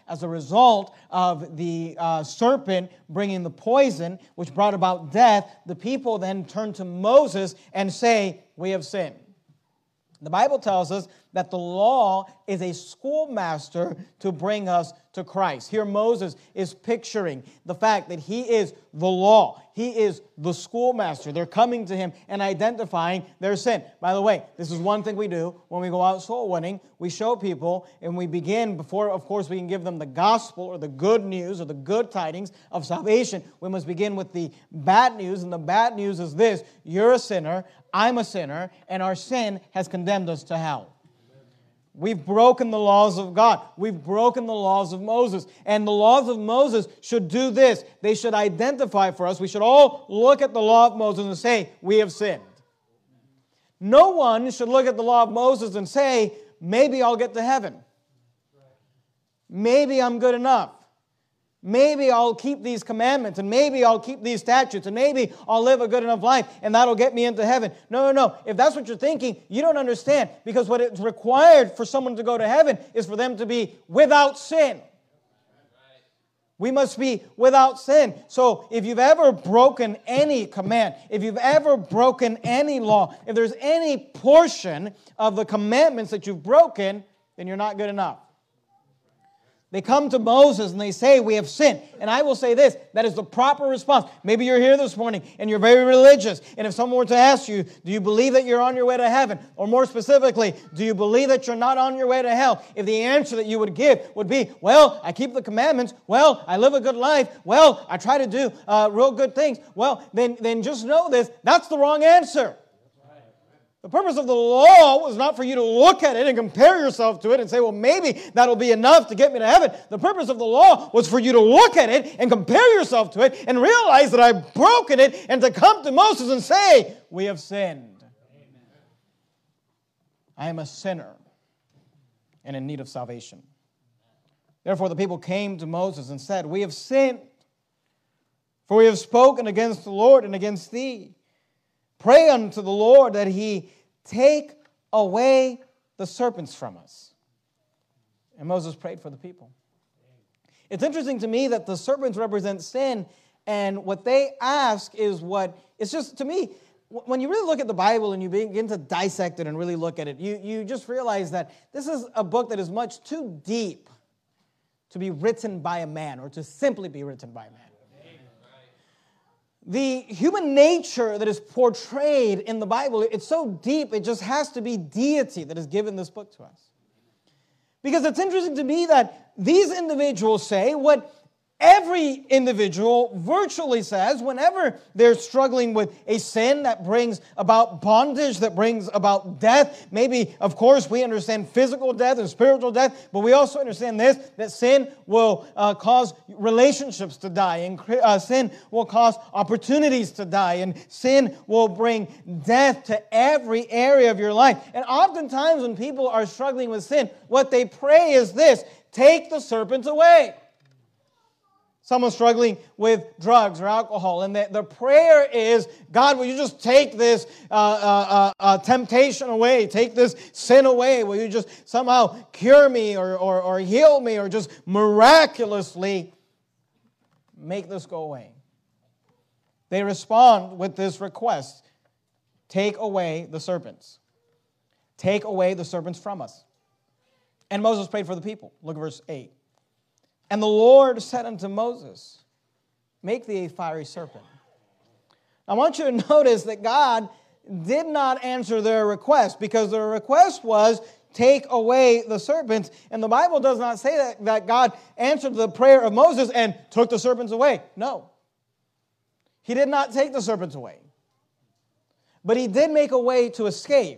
of the serpent bringing the poison, which brought about death, the people then turn to Moses and say, "We have sinned." The Bible tells us that the law is a schoolmaster to bring us to Christ. Here Moses is picturing the fact that he is the law. He is the schoolmaster. They're coming to him and identifying their sin. By the way, this is one thing we do when we go out soul winning. We show people and we begin, before, of course, we can give them the gospel or the good news or the good tidings of salvation. We must begin with the bad news, and the bad news is this: you're a sinner, I'm a sinner, and our sin has condemned us to hell. We've broken the laws of God. We've broken the laws of Moses. And the laws of Moses should do this. They should identify for us. We should all look at the law of Moses and say, "We have sinned." No one should look at the law of Moses and say, "Maybe I'll get to heaven. Maybe I'm good enough. Maybe I'll keep these commandments, and maybe I'll keep these statutes, and maybe I'll live a good enough life, and that'll get me into heaven." No. If that's what you're thinking, you don't understand. Because what is required for someone to go to heaven is for them to be without sin. We must be without sin. So if you've ever broken any command, if you've ever broken any law, if there's any portion of the commandments that you've broken, then you're not good enough. They come to Moses and they say, we have sinned. And I will say this, that is the proper response. Maybe you're here this morning and you're very religious. And if someone were to ask you, do you believe that you're on your way to heaven? Or more specifically, do you believe that you're not on your way to hell? If the answer that you would give would be, well, I keep the commandments. Well, I live a good life. Well, I try to do real good things. Well, then just know this, that's the wrong answer. The purpose of the law was not for you to look at it and compare yourself to it and say, well, maybe that'll be enough to get me to heaven. The purpose of the law was for you to look at it and compare yourself to it and realize that I've broken it and to come to Moses and say, we have sinned. Amen. I am a sinner and in need of salvation. Therefore, the people came to Moses and said, we have sinned, for we have spoken against the Lord and against thee. Pray unto the Lord that He take away the serpents from us. And Moses prayed for the people. It's interesting to me that the serpents represent sin, and what they ask is it's just, to me, when you really look at the Bible and you begin to dissect it and really look at it, you just realize that this is a book that is much too deep to be written by a man or to simply be written by a man. The human nature that is portrayed in the Bible, it's so deep, it just has to be deity that has given this book to us. Because it's interesting to me that these individuals say what every individual virtually says whenever they're struggling with a sin that brings about bondage, that brings about death. Maybe, of course, we understand physical death and spiritual death, but we also understand this, that sin will cause relationships to die, and sin will cause opportunities to die, and sin will bring death to every area of your life. And oftentimes when people are struggling with sin, what they pray is this: take the serpent away. Someone struggling with drugs or alcohol, and the prayer is, God, will you just take this temptation away, take this sin away, will you just somehow cure me or heal me or just miraculously make this go away. They respond with this request: take away the serpents. Take away the serpents from us. And Moses prayed for the people. Look at verse 8. And the Lord said unto Moses, make thee a fiery serpent. I want you to notice that God did not answer their request, because their request was, take away the serpents. And the Bible does not say that God answered the prayer of Moses and took the serpents away. No. He did not take the serpents away. But He did make a way to escape.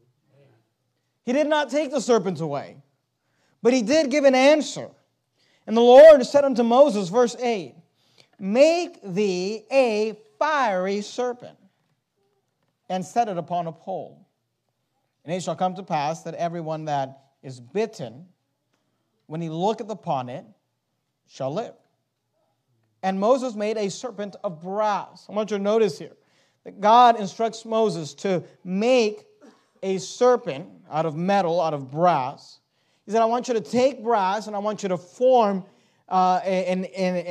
He did not take the serpents away. But He did give an answer. And the Lord said unto Moses, verse 8, make thee a fiery serpent, and set it upon a pole. And it shall come to pass that everyone that is bitten, when he looketh upon it, shall live. And Moses made a serpent of brass. I want you to notice here that God instructs Moses to make a serpent out of metal, out of brass. He said, I want you to take brass and I want you to form an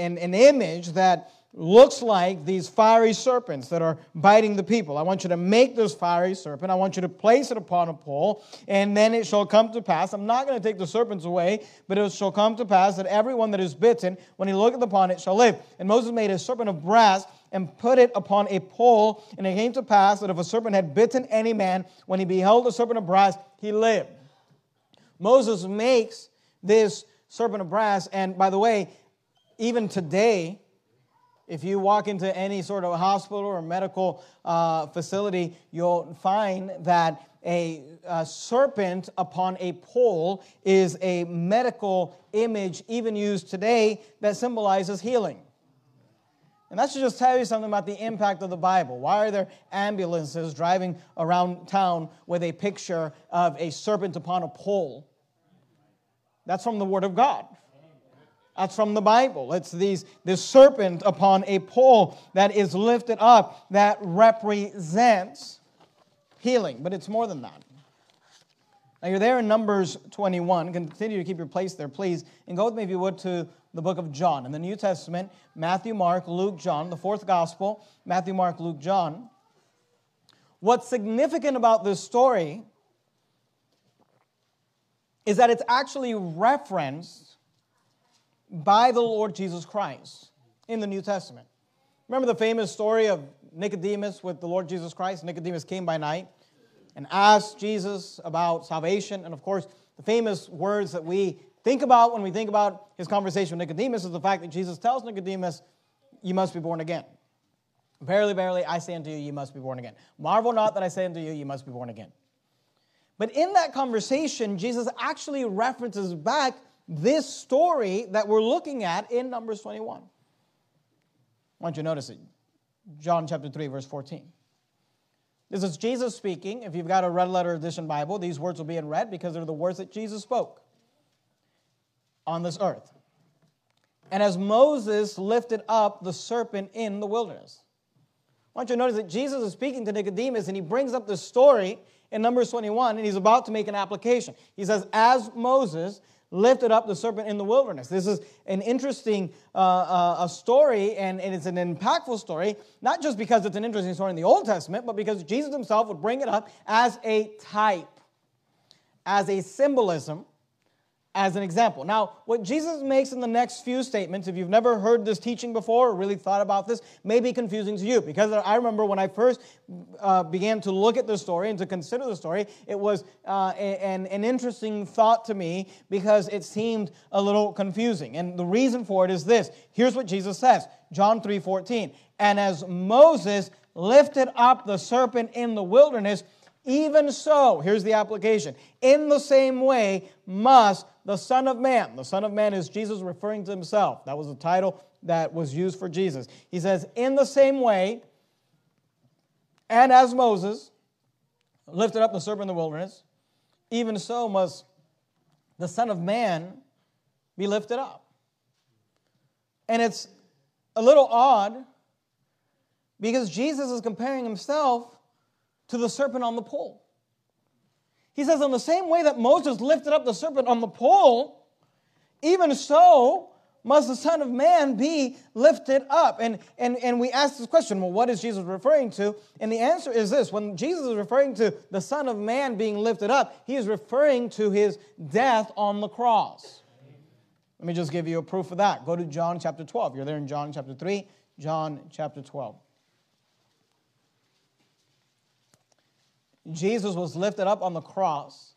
image that looks like these fiery serpents that are biting the people. I want you to make this fiery serpent. I want you to place it upon a pole, and then it shall come to pass. I'm not going to take the serpents away, but it shall come to pass that everyone that is bitten, when he looketh upon it, shall live. And Moses made a serpent of brass and put it upon a pole, and it came to pass that if a serpent had bitten any man, when he beheld the serpent of brass, he lived. Moses makes this serpent of brass, and by the way, even today, if you walk into any sort of hospital or medical facility, you'll find that a serpent upon a pole is a medical image even used today that symbolizes healing. And that should just tell you something about the impact of the Bible. Why are there ambulances driving around town with a picture of a serpent upon a pole? That's from the Word of God. That's from the Bible. It's this serpent upon a pole that is lifted up that represents healing. But it's more than that. Now you're there in Numbers 21. Continue to keep your place there, please. And go with me, if you would, to the book of John. In the New Testament, Matthew, Mark, Luke, John, the fourth gospel, Matthew, Mark, Luke, John. What's significant about this story is that it's actually referenced by the Lord Jesus Christ in the New Testament. Remember the famous story of Nicodemus with the Lord Jesus Christ? Nicodemus came by night and asked Jesus about salvation. And of course, the famous words that we think about when we think about his conversation with Nicodemus is the fact that Jesus tells Nicodemus, you must be born again. Verily, verily, I say unto you, you must be born again. Marvel not that I say unto you, you must be born again. But in that conversation, Jesus actually references back this story that we're looking at in Numbers 21. Why don't you notice it? John chapter 3, verse 14. This is Jesus speaking. If you've got a red letter edition Bible, these words will be in red because they're the words that Jesus spoke on this earth. And as Moses lifted up the serpent in the wilderness. I want you to notice that Jesus is speaking to Nicodemus and he brings up this story in Numbers 21 and he's about to make an application. He says, as Moses lifted up the serpent in the wilderness. This is an interesting a story and it's an impactful story, not just because it's an interesting story in the Old Testament, but because Jesus himself would bring it up as a type, as a symbolism, as an example. Now, what Jesus makes in the next few statements, if you've never heard this teaching before or really thought about this, may be confusing to you. Because I remember when I first began to look at the story and to consider the story, it was an interesting thought to me because it seemed a little confusing. And the reason for it is this. Here's what Jesus says, John 3:14. And as Moses lifted up the serpent in the wilderness, even so, here's the application, in the same way must the Son of Man. The Son of Man is Jesus referring to himself. That was the title that was used for Jesus. He says, in the same way, and as Moses lifted up the serpent in the wilderness, even so must the Son of Man be lifted up. And it's a little odd because Jesus is comparing himself to the serpent on the pole. He says, in the same way that Moses lifted up the serpent on the pole, even so must the Son of Man be lifted up. And we ask this question, well, what is Jesus referring to? And the answer is this. When Jesus is referring to the Son of Man being lifted up, he is referring to his death on the cross. Let me just give you a proof of that. Go to John chapter 12. You're there in John chapter 3, John chapter 12. Jesus was lifted up on the cross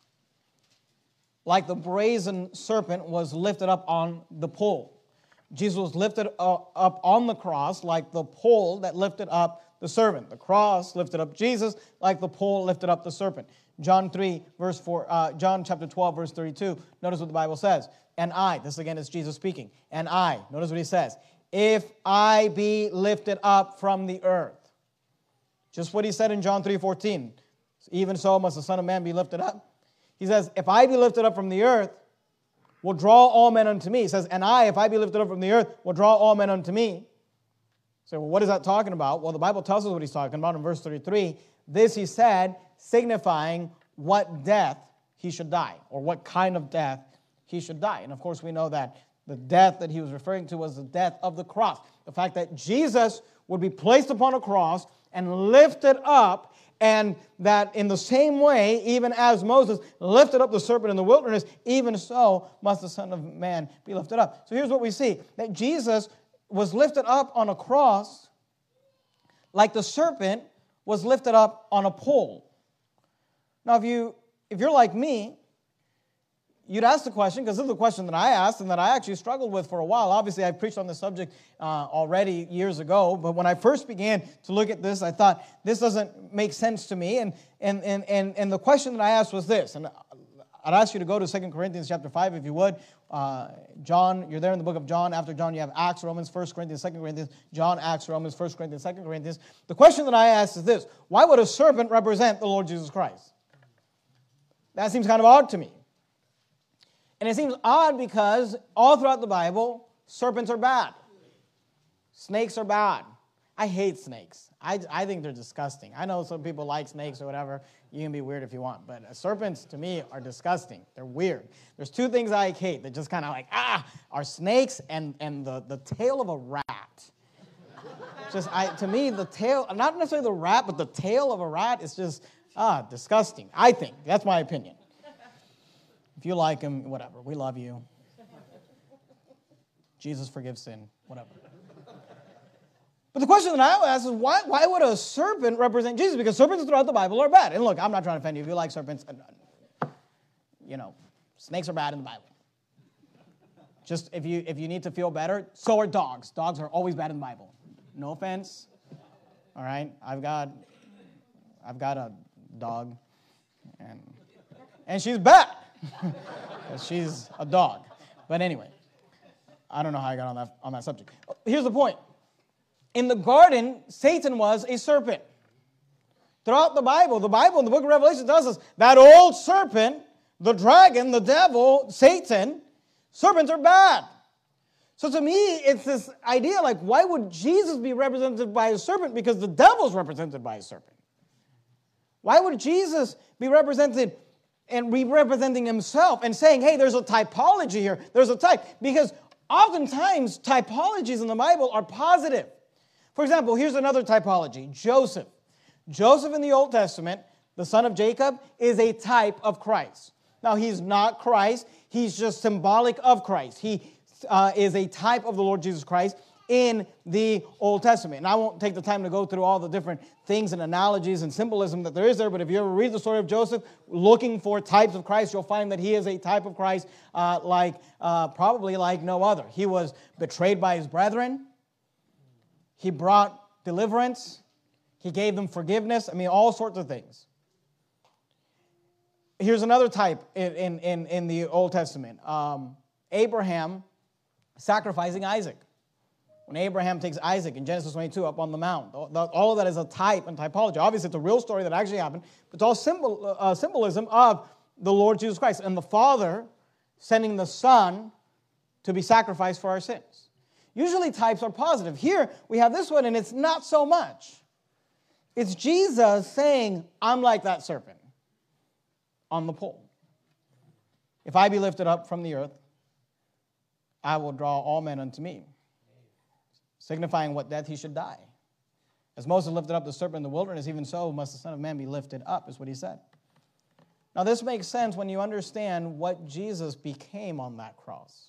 like the brazen serpent was lifted up on the pole. Jesus was lifted up on the cross like the pole that lifted up the serpent. The cross lifted up Jesus like the pole lifted up the serpent. John chapter 12, verse 32. Notice what the Bible says. And I, this again is Jesus speaking. And I, notice what he says. If I be lifted up from the earth. Just what he said in John 3:14. Even so must the Son of Man be lifted up. He says, if I be lifted up from the earth, will draw all men unto me. He says, and I, if I be lifted up from the earth, will draw all men unto me. So, well, what is that talking about? Well, the Bible tells us what he's talking about in verse 33. This he said, signifying what death he should die, or what kind of death he should die. And of course, we know that the death that he was referring to was the death of the cross. The fact that Jesus would be placed upon a cross and lifted up, and that in the same way, even as Moses lifted up the serpent in the wilderness, even so must the Son of Man be lifted up. So here's what we see, that Jesus was lifted up on a cross like the serpent was lifted up on a pole. Now, if you're like me, you'd ask the question, because this is the question that I asked and that I actually struggled with for a while. Obviously, I preached on this subject already years ago, but when I first began to look at this, I thought, this doesn't make sense to me. And the question that I asked was this, and I'd ask you to go to 2 Corinthians chapter 5, if you would. John, you're there in the book of John. After John, you have Acts, Romans, 1 Corinthians, 2 Corinthians, John, Acts, Romans, 1 Corinthians, 2 Corinthians. The question that I asked is this: why would a serpent represent the Lord Jesus Christ? That seems kind of odd to me. And it seems odd because all throughout the Bible, serpents are bad. Snakes are bad. I hate snakes. I think they're disgusting. I know some people like snakes or whatever. You can be weird if you want. But serpents, to me, are disgusting. They're weird. There's two things I hate that just kind of like, are snakes and the tail of a rat. To me, the tail, not necessarily the rat, but the tail of a rat is just, disgusting. I think. That's my opinion. If you like them, whatever. We love you. Jesus forgives sin, whatever. But the question that I would ask is, why would a serpent represent Jesus? Because serpents throughout the Bible are bad. And look, I'm not trying to offend you. If you like serpents, snakes are bad in the Bible. Just if you need to feel better, so are dogs. Dogs are always bad in the Bible. No offense. All right? I've got a dog, and she's bad. Because she's a dog. But anyway, I don't know how I got on that subject. Here's the point. In the garden, Satan was a serpent. Throughout the Bible, in the book of Revelation tells us that old serpent, the dragon, the devil, Satan, serpents are bad. So to me, it's this idea like, why would Jesus be represented by a serpent? Because the devil's represented by a serpent. Why would Jesus be represented and representing himself and saying, hey, there's a typology here. There's a type. Because oftentimes, typologies in the Bible are positive. For example, here's another typology, Joseph. Joseph in the Old Testament, the son of Jacob, is a type of Christ. Now, he's not Christ. He's just symbolic of Christ. He is a type of the Lord Jesus Christ in the Old Testament. And I won't take the time to go through all the different things and analogies and symbolism that there is there, but if you ever read the story of Joseph, looking for types of Christ, you'll find that he is a type of Christ probably like no other. He was betrayed by his brethren. He brought deliverance. He gave them forgiveness. I mean, all sorts of things. Here's another type in the Old Testament. Abraham sacrificing Isaac. When Abraham takes Isaac in Genesis 22 up on the mount, all of that is a type and typology. Obviously, it's a real story that actually happened, but it's all symbolism of the Lord Jesus Christ and the Father sending the Son to be sacrificed for our sins. Usually types are positive. Here we have this one, and it's not so much. It's Jesus saying, I'm like that serpent on the pole. If I be lifted up from the earth, I will draw all men unto me, signifying what death he should die. As Moses lifted up the serpent in the wilderness, even so must the Son of Man be lifted up, is what he said. Now this makes sense when you understand what Jesus became on that cross.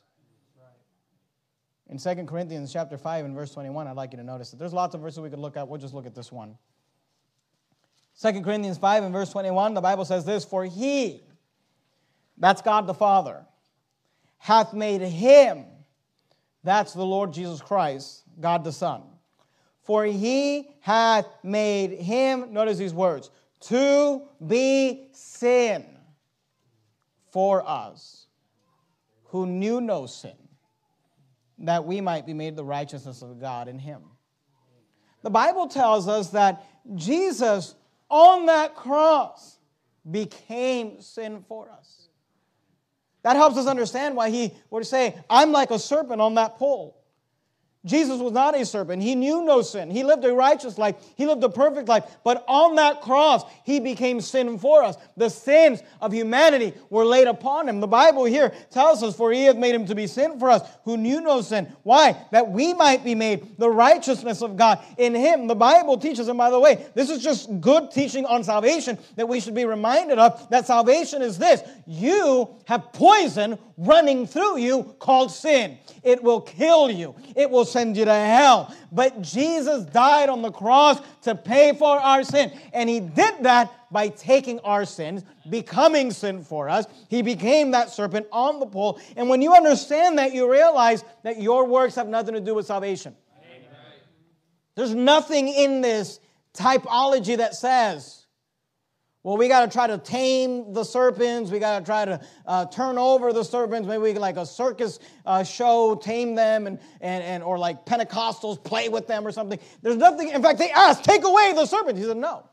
In 2 Corinthians chapter 5 and verse 21, I'd like you to notice that there's lots of verses we could look at. We'll just look at this one. 2 Corinthians 5 and verse 21, the Bible says this, for he, that's God the Father, hath made him, that's the Lord Jesus Christ, God the Son. For he hath made him, notice these words, to be sin for us, who knew no sin, that we might be made the righteousness of God in him. The Bible tells us that Jesus on that cross became sin for us. That helps us understand why he would say, I'm like a serpent on that pole. Jesus was not a serpent. He knew no sin. He lived a righteous life. He lived a perfect life. But on that cross, he became sin for us. The sins of humanity were laid upon him. The Bible here tells us, for he hath made him to be sin for us, who knew no sin. Why? That we might be made the righteousness of God in him. The Bible teaches, and by the way, this is just good teaching on salvation that we should be reminded of, that salvation is this. You have poison running through you called sin. It will kill you. It will send you to hell. But Jesus died on the cross to pay for our sin. And he did that by taking our sins, becoming sin for us. He became that serpent on the pole. And when you understand that, you realize that your works have nothing to do with salvation. Amen. There's nothing in this typology that says, well, we got to try to tame the serpents. We got to try to turn over the serpents. Maybe we can, like a circus show, tame them, and or like Pentecostals play with them or something. There's nothing. In fact, they asked, take away the serpents. He said, no.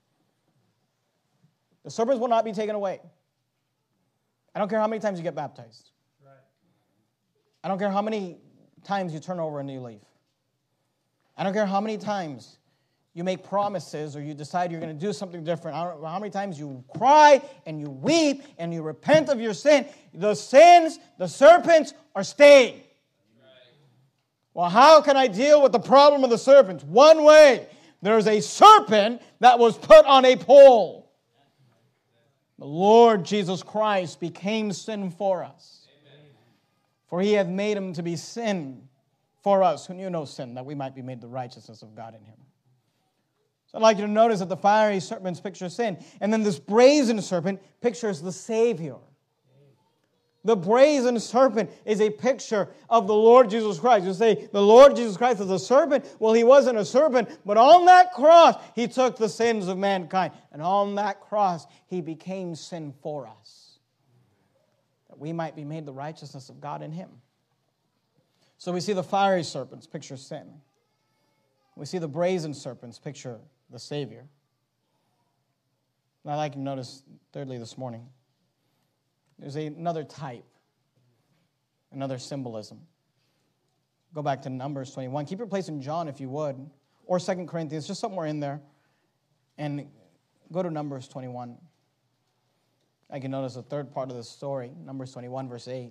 The serpents will not be taken away. I don't care how many times you get baptized. Right. I don't care how many times you turn over a new leaf. I don't care how many times you make promises or you decide you're going to do something different. I don't know how many times you cry and you weep and you repent of your sin. The sins, the serpents are staying. Well, how can I deal with the problem of the serpents? One way. There's a serpent that was put on a pole. The Lord Jesus Christ became sin for us. For he hath made him to be sin for us, who knew no sin, that we might be made the righteousness of God in him. So I'd like you to notice that the fiery serpents picture sin, and then this brazen serpent pictures the Savior. The brazen serpent is a picture of the Lord Jesus Christ. You say, the Lord Jesus Christ is a serpent? Well, he wasn't a serpent, but on that cross, he took the sins of mankind. And on that cross, he became sin for us, that we might be made the righteousness of God in him. So we see the fiery serpents picture sin. We see the brazen serpents picture the Savior. And I'd like you to notice, thirdly, this morning, there's another type, another symbolism. Go back to Numbers 21. Keep your place in John if you would, or 2 Corinthians, just somewhere in there. And go to Numbers 21. I can notice the third part of the story, Numbers 21, verse 8.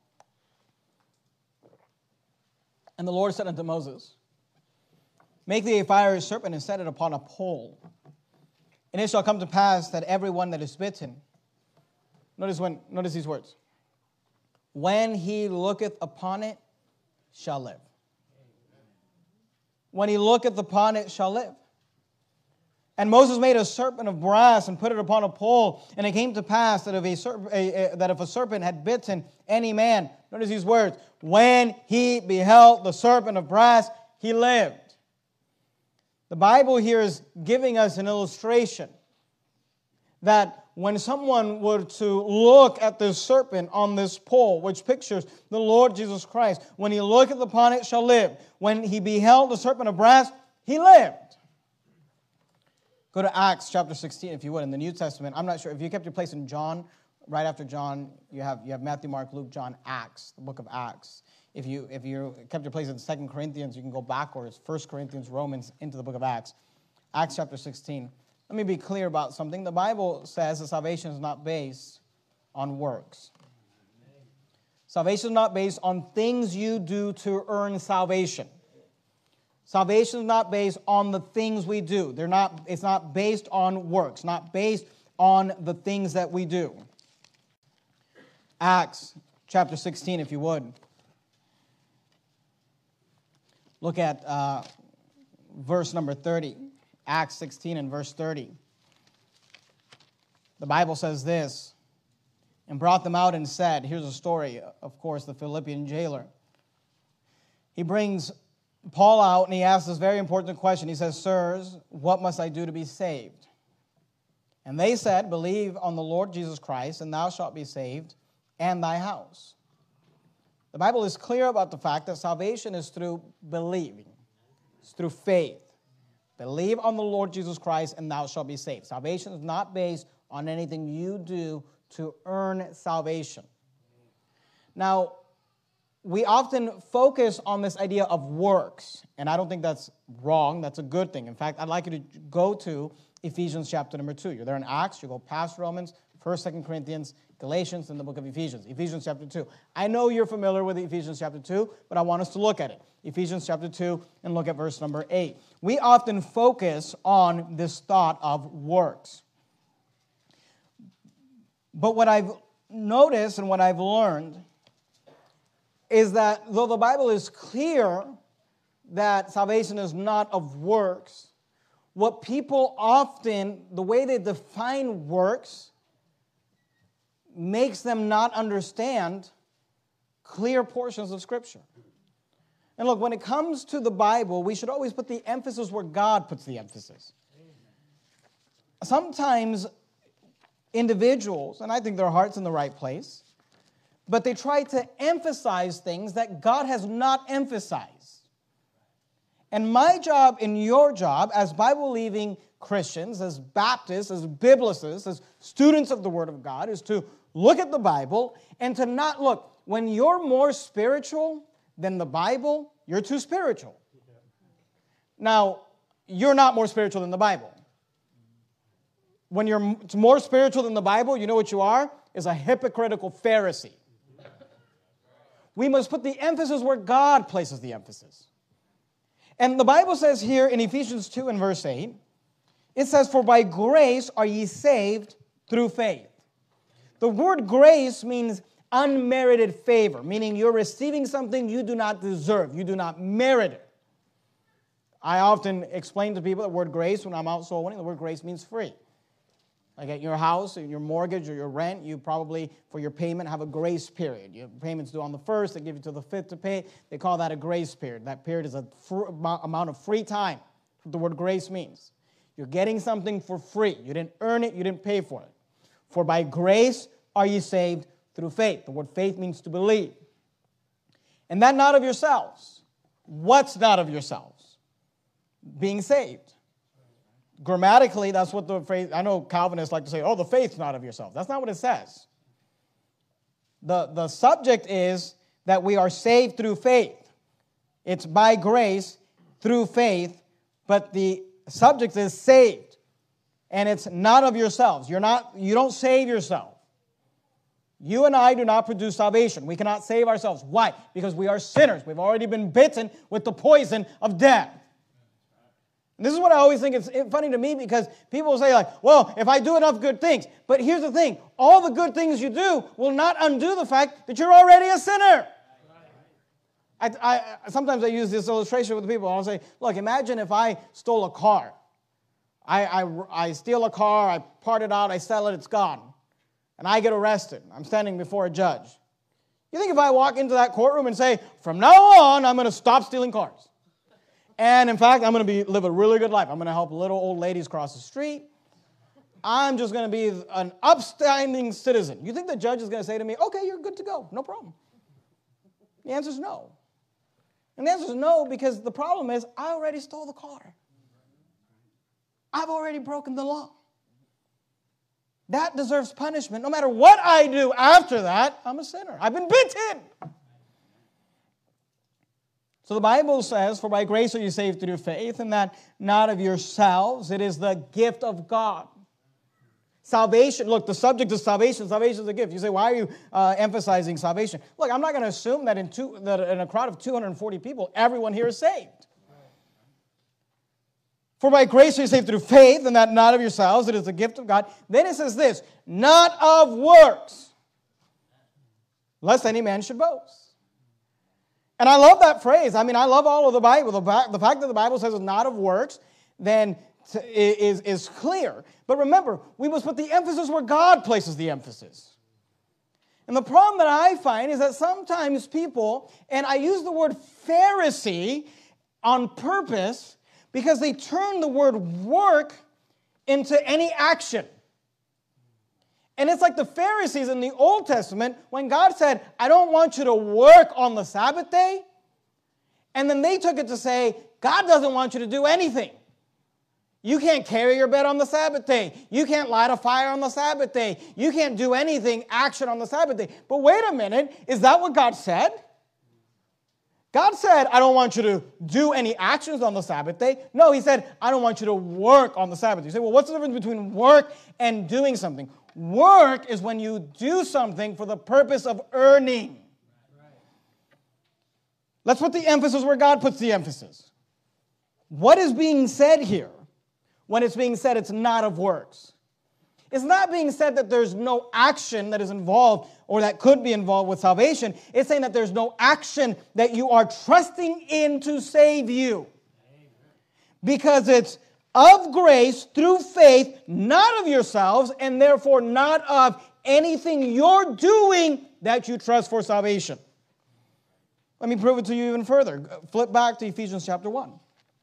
And the Lord said unto Moses, make thee a fiery serpent and set it upon a pole. And it shall come to pass that every one that is bitten, notice these words, when he looketh upon it, shall live. When he looketh upon it, shall live. And Moses made a serpent of brass and put it upon a pole. And it came to pass that if a serpent had bitten any man, notice these words, when he beheld the serpent of brass, he lived. The Bible here is giving us an illustration that when someone were to look at this serpent on this pole, which pictures the Lord Jesus Christ, when he looketh upon it, shall live. When he beheld the serpent of brass, he lived. Go to Acts chapter 16, if you would, in the New Testament. I'm not sure. If you kept your place in John, right after John, you have Matthew, Mark, Luke, John, Acts, the book of Acts. If you kept your place in 2 Corinthians, you can go backwards, 1 Corinthians, Romans, into the book of Acts. Acts chapter 16. Let me be clear about something. The Bible says that salvation is not based on works. Salvation is not based on things you do to earn salvation. Salvation is not based on the things we do. It's not based on works, not based on the things that we do. Acts chapter 16, if you would. Look at verse number 30. Acts 16 and verse 30. The Bible says this, and brought them out and said, here's a story, of course, the Philippian jailer. He brings Paul out and he asks this very important question. He says, sirs, what must I do to be saved? And they said, believe on the Lord Jesus Christ, and thou shalt be saved, and thy house. The Bible is clear about the fact that salvation is through believing. It's through faith. Believe on the Lord Jesus Christ, and thou shalt be saved. Salvation is not based on anything you do to earn salvation. Now, we often focus on this idea of works, and I don't think that's wrong. That's a good thing. In fact, I'd like you to go to Ephesians chapter number 2. You're there in Acts. You go past Romans, 1st, 2nd Corinthians, Galatians, and the book of Ephesians. Ephesians chapter 2. I know you're familiar with Ephesians chapter 2, but I want us to look at it. Ephesians chapter 2, and look at verse number 8. We often focus on this thought of works. But what I've noticed and what I've learned is that though the Bible is clear that salvation is not of works, what people often, the way they define works, makes them not understand clear portions of Scripture. And look, when it comes to the Bible, we should always put the emphasis where God puts the emphasis. Sometimes individuals, and I think their heart's in the right place, but they try to emphasize things that God has not emphasized. And my job and your job as Bible-believing Christians, as Baptists, as Biblicists, as students of the Word of God, is to look at the Bible and to not look. When you're more spiritual than the Bible, you're too spiritual. Now, you're not more spiritual than the Bible. When you're more spiritual than the Bible, you know what you are? Is a hypocritical Pharisee. We must put the emphasis where God places the emphasis. And the Bible says here in Ephesians 2 and verse 8, it says, for by grace are ye saved through faith. The word grace means unmerited favor, meaning you're receiving something you do not deserve. You do not merit it. I often explain to people the word grace when I'm out soul winning. The word grace means free. Like at your house, or your mortgage, or your rent, you probably, for your payment, have a grace period. Your payment's due on the 1st, they give you till the 5th to pay. They call that a grace period. That period is a amount of free time. That's what the word grace means. You're getting something for free. You didn't earn it, you didn't pay for it. For by grace are ye saved through faith. The word faith means to believe. And that not of yourselves. What's not of yourselves? Being saved. Grammatically, that's what the phrase, I know Calvinists like to say, oh, the faith's not of yourself. That's not what it says. The subject is that we are saved through faith. It's by grace through faith, but the subject is saved. And it's not of yourselves. You don't save yourself. You and I do not produce salvation. We cannot save ourselves. Why? Because we are sinners. We've already been bitten with the poison of death. This is what I always think is funny to me, because people say like, well, if I do enough good things. But here's the thing. All the good things you do will not undo the fact that you're already a sinner. Sometimes I use this illustration with people. I'll say, look, imagine if I stole a car. I steal a car, I part it out, I sell it, it's gone. And I get arrested. I'm standing before a judge. You think if I walk into that courtroom and say, from now on, I'm going to stop stealing cars. And in fact, I'm going to live a really good life. I'm going to help little old ladies cross the street. I'm just going to be an upstanding citizen. You think the judge is going to say to me, okay, you're good to go, no problem? The answer is no. And the answer is no, because the problem is I already stole the car. I've already broken the law. That deserves punishment. No matter what I do after that, I'm a sinner. I've been bitten. So the Bible says, for by grace are you saved through faith, and that not of yourselves. It is the gift of God. Salvation, look, the subject is salvation. Salvation is a gift. You say, why are you emphasizing salvation? Look, I'm not going to assume that in a crowd of 240 people, everyone here is saved. For by grace are you saved through faith, and that not of yourselves. It is the gift of God. Then it says this, not of works, lest any man should boast. And I love that phrase. I mean, I love all of the Bible. The fact that the Bible says it's not of works, then is clear. But remember, we must put the emphasis where God places the emphasis. And the problem that I find is that sometimes people, and I use the word Pharisee on purpose, because they turn the word work into any action. And it's like the Pharisees in the Old Testament when God said, I don't want you to work on the Sabbath day. And then they took it to say, God doesn't want you to do anything. You can't carry your bed on the Sabbath day. You can't light a fire on the Sabbath day. You can't do anything, action on the Sabbath day. But wait a minute, is that what God said? God said, I don't want you to do any actions on the Sabbath day. No, he said, I don't want you to work on the Sabbath day. You say, well, what's the difference between work and doing something? Work is when you do something for the purpose of earning. Let's put the emphasis where God puts the emphasis. What is being said here when it's being said it's not of works? It's not being said that there's no action that is involved or that could be involved with salvation. It's saying that there's no action that you are trusting in to save you. Because it's of grace through faith, not of yourselves, and therefore not of anything you're doing that you trust for salvation. Let me prove it to you even further. Flip back to Ephesians chapter 1.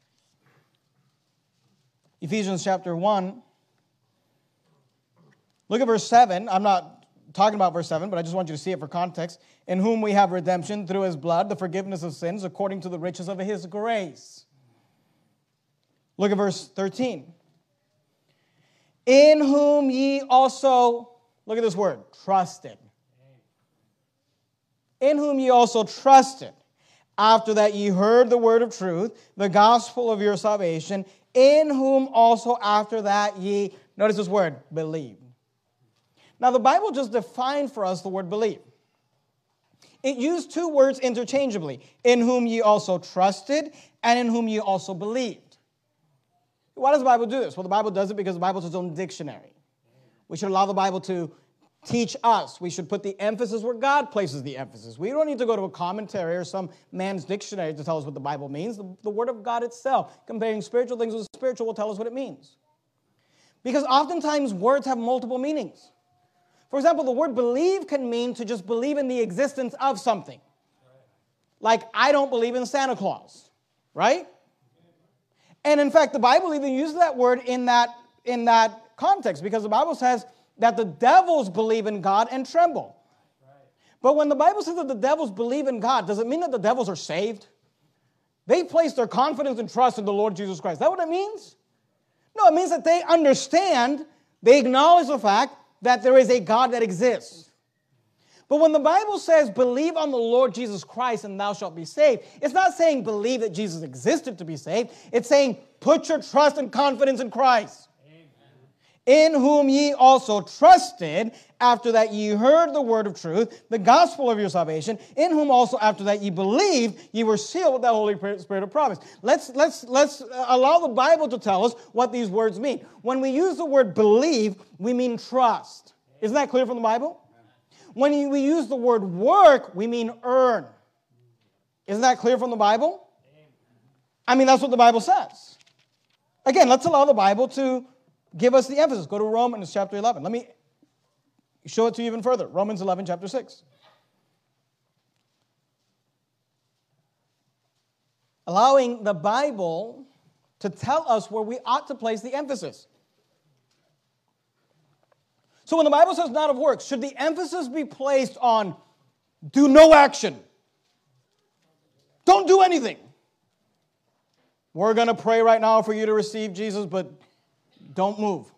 Ephesians chapter 1. Look at verse 7. I'm not talking about verse 7, but I just want you to see it for context. In whom we have redemption through his blood, the forgiveness of sins, according to the riches of his grace. Look at verse 13. In whom ye also, look at this word, trusted. In whom ye also trusted, after that ye heard the word of truth, the gospel of your salvation, in whom also after that ye, notice this word, believed. Now the Bible just defined for us the word believe. It used two words interchangeably, in whom ye also trusted and in whom ye also believed. Why does the Bible do this? Well, the Bible does it because the Bible is its own dictionary. We should allow the Bible to teach us. We should put the emphasis where God places the emphasis. We don't need to go to a commentary or some man's dictionary to tell us what the Bible means. The Word of God itself, comparing spiritual things with spiritual, will tell us what it means. Because oftentimes words have multiple meanings. For example, the word believe can mean to just believe in the existence of something. Like, I don't believe in Santa Claus, right? And in fact, the Bible even uses that word in that context, because the Bible says that the devils believe in God and tremble. But when the Bible says that the devils believe in God, does it mean that the devils are saved? They place their confidence and trust in the Lord Jesus Christ. Is that what it means? No, it means that they understand, they acknowledge the fact that there is a God that exists. But when the Bible says, believe on the Lord Jesus Christ and thou shalt be saved, it's not saying believe that Jesus existed to be saved. It's saying put your trust and confidence in Christ. Amen. In whom ye also trusted, after that ye heard the word of truth, the gospel of your salvation, in whom also after that ye believed, ye were sealed with that Holy Spirit of promise. Let's allow the Bible to tell us what these words mean. When we use the word believe, we mean trust. Isn't that clear from the Bible? When we use the word work, we mean earn. Isn't that clear from the Bible? I mean, that's what the Bible says. Again, let's allow the Bible to give us the emphasis. Go to Romans chapter 11. Let me show it to you even further. Romans 11, chapter 6. Allowing the Bible to tell us where we ought to place the emphasis. So when the Bible says not of works, should the emphasis be placed on do no action? Don't do anything. We're going to pray right now for you to receive Jesus, but don't move.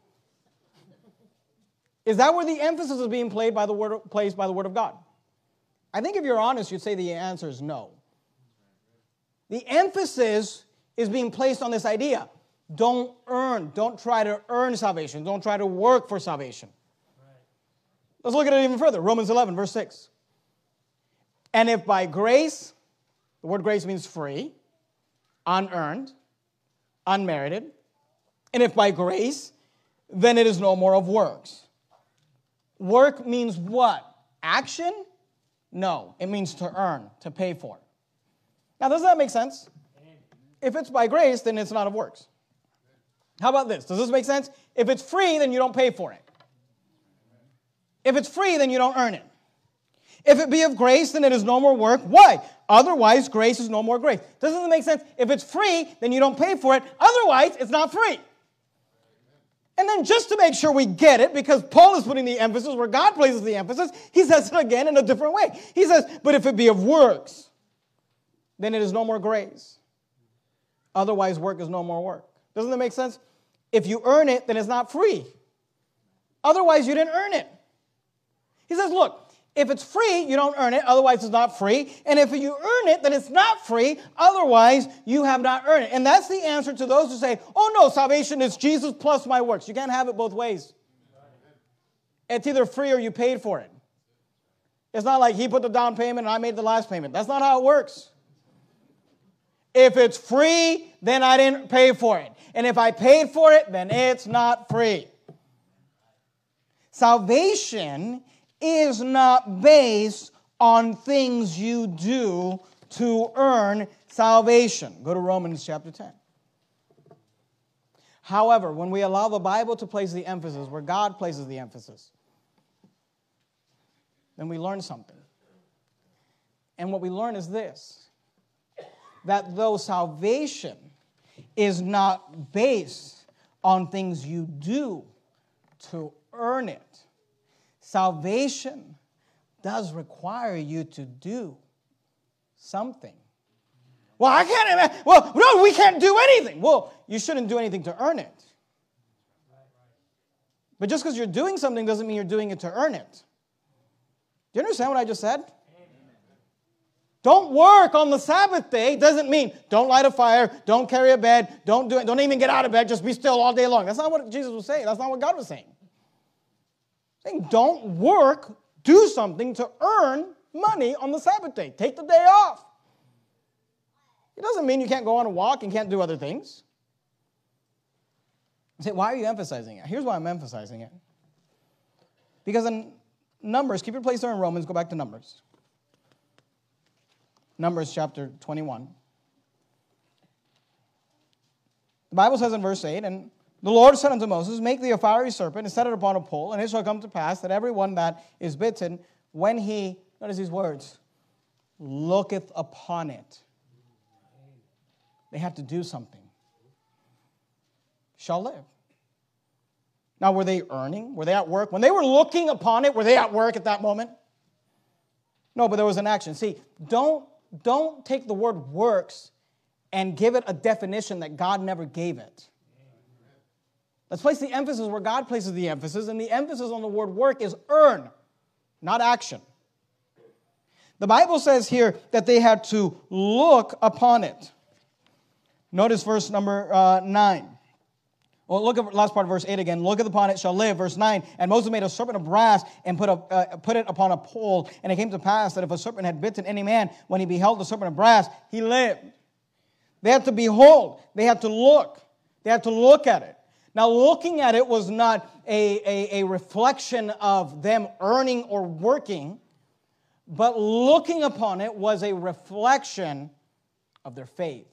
Is that where the emphasis is being placed by the Word of God? I think if you're honest, you'd say the answer is no. The emphasis is being placed on this idea. Don't try to earn salvation. Don't try to work for salvation. Let's look at it even further. Romans 11, verse 6. And if by grace, the word grace means free, unearned, unmerited, and if by grace, then it is no more of works. Work means what? Action? No, it means to earn, to pay for. Now, does that make sense? If it's by grace, then it's not of works. How about this? Does this make sense? If it's free, then you don't pay for it. If it's free, then you don't earn it. If it be of grace, then it is no more work. Why? Otherwise, grace is no more grace. Doesn't it make sense? If it's free, then you don't pay for it. Otherwise, it's not free. And then just to make sure we get it, because Paul is putting the emphasis where God places the emphasis, he says it again in a different way. He says, but if it be of works, then it is no more grace. Otherwise, work is no more work. Doesn't that make sense? If you earn it, then it's not free. Otherwise, you didn't earn it. He says, look, if it's free, you don't earn it. Otherwise, it's not free. And if you earn it, then it's not free. Otherwise, you have not earned it. And that's the answer to those who say, oh, no, salvation is Jesus plus my works. You can't have it both ways. It's either free or you paid for it. It's not like he put the down payment and I made the last payment. That's not how it works. If it's free, then I didn't pay for it. And if I paid for it, then it's not free. Salvation is not based on things you do to earn salvation. Go to Romans chapter 10. However, when we allow the Bible to place the emphasis where God places the emphasis, then we learn something. And what we learn is this, that though salvation is not based on things you do to earn it, salvation does require you to do something. Well, I can't imagine. Well, no, we can't do anything. Well, you shouldn't do anything to earn it. But just because you're doing something doesn't mean you're doing it to earn it. Do you understand what I just said? Don't work on the Sabbath day doesn't mean don't light a fire, don't carry a bed, don't do it, don't even get out of bed, just be still all day long. That's not what Jesus was saying. That's not what God was saying. Saying don't work, do something to earn money on the Sabbath day. Take the day off. It doesn't mean you can't go on a walk and can't do other things. You say, why are you emphasizing it? Here's why I'm emphasizing it. Because in Numbers, keep your place there in Romans, go back to Numbers. Numbers chapter 21. The Bible says in verse 8, and the Lord said unto Moses, make thee a fiery serpent, and set it upon a pole, and it shall come to pass that every one that is bitten, when he, notice these words, looketh upon it. They have to do something. Shall live. Now, were they earning? Were they at work? When they were looking upon it, were they at work at that moment? No, but there was an action. See, don't take the word works and give it a definition that God never gave it. Let's place the emphasis where God places the emphasis, and the emphasis on the word work is earn, not action. The Bible says here that they had to look upon it. Notice verse number 9. Well, look at the last part of verse 8 again. Looketh upon it, shall live. Verse 9. And Moses made a serpent of brass and put it upon a pole. And it came to pass that if a serpent had bitten any man, when he beheld the serpent of brass, he lived. They had to behold. They had to look. They had to look at it. Now, looking at it was not a reflection of them earning or working, but looking upon it was a reflection of their faith.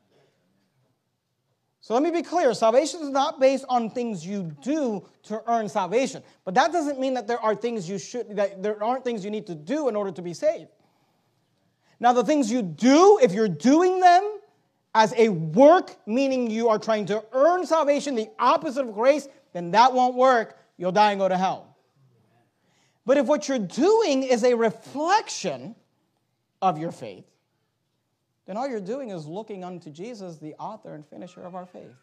So let me be clear. Salvation is not based on things you do to earn salvation. But that doesn't mean that there aren't things you need to do in order to be saved. Now, the things you do, if you're doing them as a work, meaning you are trying to earn salvation, the opposite of grace, then that won't work. You'll die and go to hell. But if what you're doing is a reflection of your faith, then all you're doing is looking unto Jesus, the author and finisher of our faith.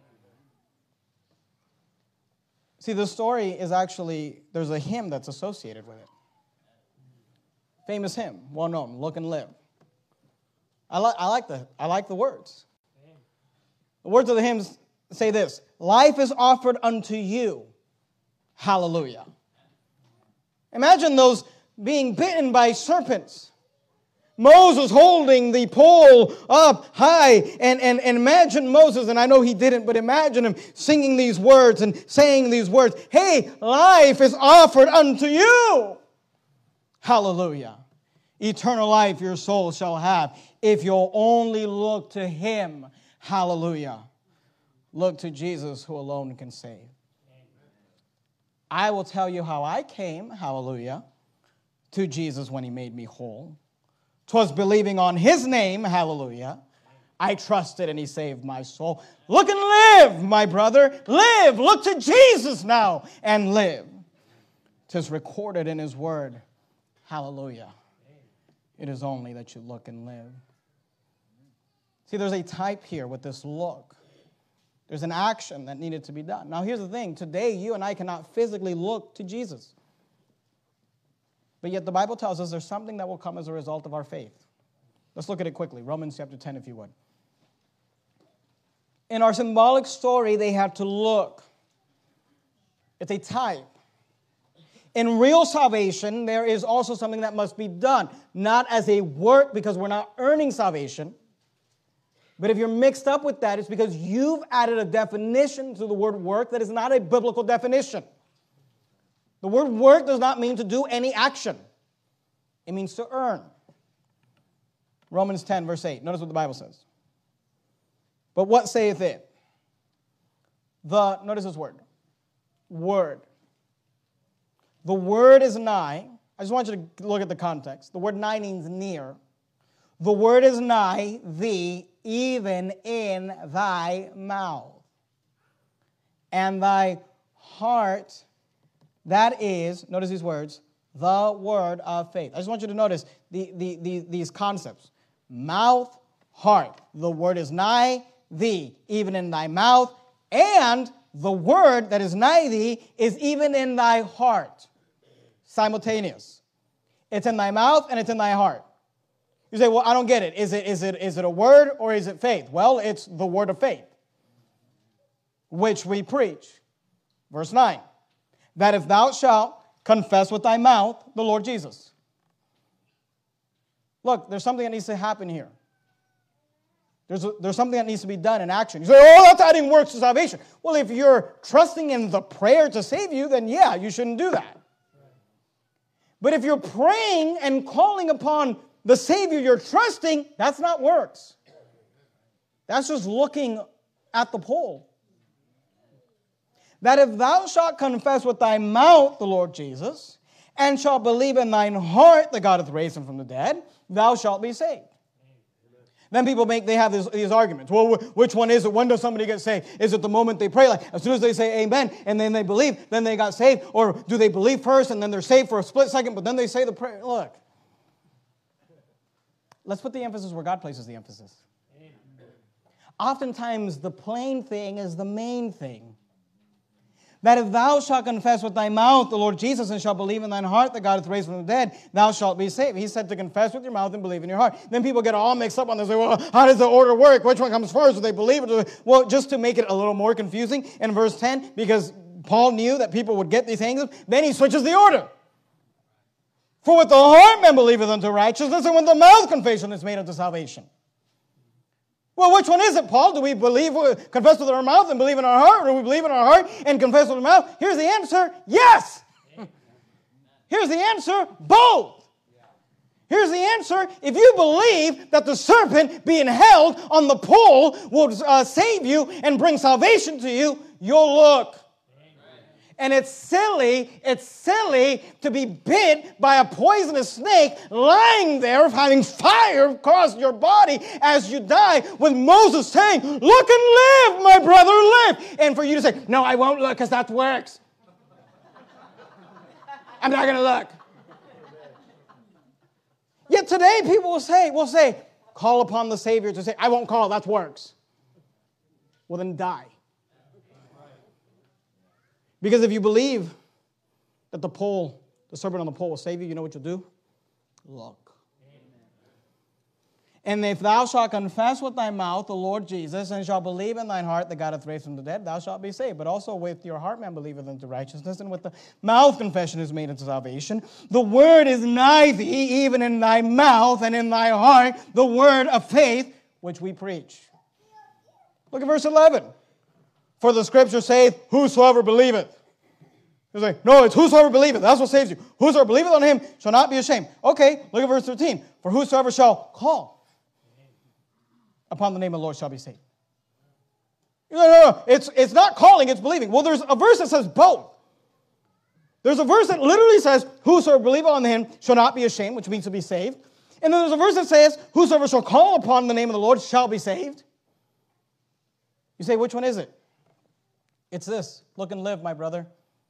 See, the story is actually, there's a hymn that's associated with it. Famous hymn, well known, Look and Live. I like the words. The words of the hymn say this: life is offered unto you. Hallelujah. Imagine those being bitten by serpents. Moses holding the pole up high, and imagine Moses, and I know he didn't, but imagine him singing these words and saying these words. Hey, life is offered unto you. Hallelujah. Eternal life your soul shall have if you'll only look to him. Hallelujah. Look to Jesus who alone can save. I will tell you how I came, hallelujah, to Jesus when he made me whole. 'Twas believing on his name, hallelujah. I trusted and he saved my soul. Look and live, my brother. Live. Look to Jesus now and live. 'Tis recorded in his word. Hallelujah. It is only that you look and live. See, there's a type here with this look. There's an action that needed to be done. Now, here's the thing. Today, you and I cannot physically look to Jesus. But yet the Bible tells us there's something that will come as a result of our faith. Let's look at it quickly. Romans chapter 10, if you would. In our symbolic story, they had to look. It's a type. In real salvation, there is also something that must be done. Not as a work, because we're not earning salvation. But if you're mixed up with that, it's because you've added a definition to the word work that is not a biblical definition. The word work does not mean to do any action. It means to earn. Romans 10, verse 8. Notice what the Bible says. But what saith it? Notice this word. Word. The word is nigh. I just want you to look at the context. The word nigh means near. The word is nigh thee, even in thy mouth. And thy heart, that is, notice these words, the word of faith. I just want you to notice these concepts. Mouth, heart. The word is nigh thee, even in thy mouth. And the word that is nigh thee is even in thy heart. Simultaneous. It's in thy mouth and it's in thy heart. You say, well, I don't get it. Is it a word or is it faith? Well, it's the word of faith, which we preach. Verse 9. That if thou shalt confess with thy mouth the Lord Jesus. Look, there's something that needs to happen here. There's something that needs to be done in action. You say, oh, that's adding works to salvation. Well, if you're trusting in the prayer to save you, then yeah, you shouldn't do that. But if you're praying and calling upon the Savior you're trusting, that's not works. That's just looking at the pole. That if thou shalt confess with thy mouth the Lord Jesus, and shalt believe in thine heart that God hath raised him from the dead, thou shalt be saved. Then people they have these arguments. Well, which one is it? When does somebody get saved? Is it the moment they pray? Like, as soon as they say amen, and then they believe, then they got saved? Or do they believe first, and then they're saved for a split second, but then they say the prayer? Look. Let's put the emphasis where God places the emphasis. Oftentimes, the plain thing is the main thing. That if thou shalt confess with thy mouth the Lord Jesus and shalt believe in thine heart that God hath raised from the dead, thou shalt be saved. He said to confess with your mouth and believe in your heart. Then people get all mixed up on this. Well, how does the order work? Which one comes first? Do they believe it? Well, just to make it a little more confusing, in verse 10, because Paul knew that people would get these things, then he switches the order. For with the heart man believeth unto righteousness, and with the mouth confession is made unto salvation. Well, which one is it, Paul? Do we confess with our mouth and believe in our heart? Or do we believe in our heart and confess with our mouth? Here's the answer, yes. Here's the answer, both. Here's the answer, if you believe that the serpent being held on the pole will save you and bring salvation to you, you'll look. And it's silly to be bit by a poisonous snake lying there having fire across your body as you die, with Moses saying, look and live, my brother, live. And for you to say, no, I won't look because that works. I'm not going to look. Yet today people will say, call upon the Savior to say, I won't call, that works. Well, then die. Because if you believe that the serpent on the pole will save you, you know what you'll do? Look. And if thou shalt confess with thy mouth the Lord Jesus, and shalt believe in thine heart that God hath raised from the dead, thou shalt be saved. But also with your heart man believeth unto righteousness, and with the mouth confession is made unto salvation. The word is nigh thee, even in thy mouth and in thy heart, the word of faith which we preach. Look at verse 11. For the scripture saith, whosoever believeth. He's like, no, it's whosoever believeth. That's what saves you. Whosoever believeth on him shall not be ashamed. Okay, look at verse 13. For whosoever shall call upon the name of the Lord shall be saved. No. It's not calling, it's believing. Well, there's a verse that says both. There's a verse that literally says, whosoever believeth on him shall not be ashamed, which means to be saved. And then there's a verse that says, whosoever shall call upon the name of the Lord shall be saved. You say, which one is it? It's this. Look and live, my brother.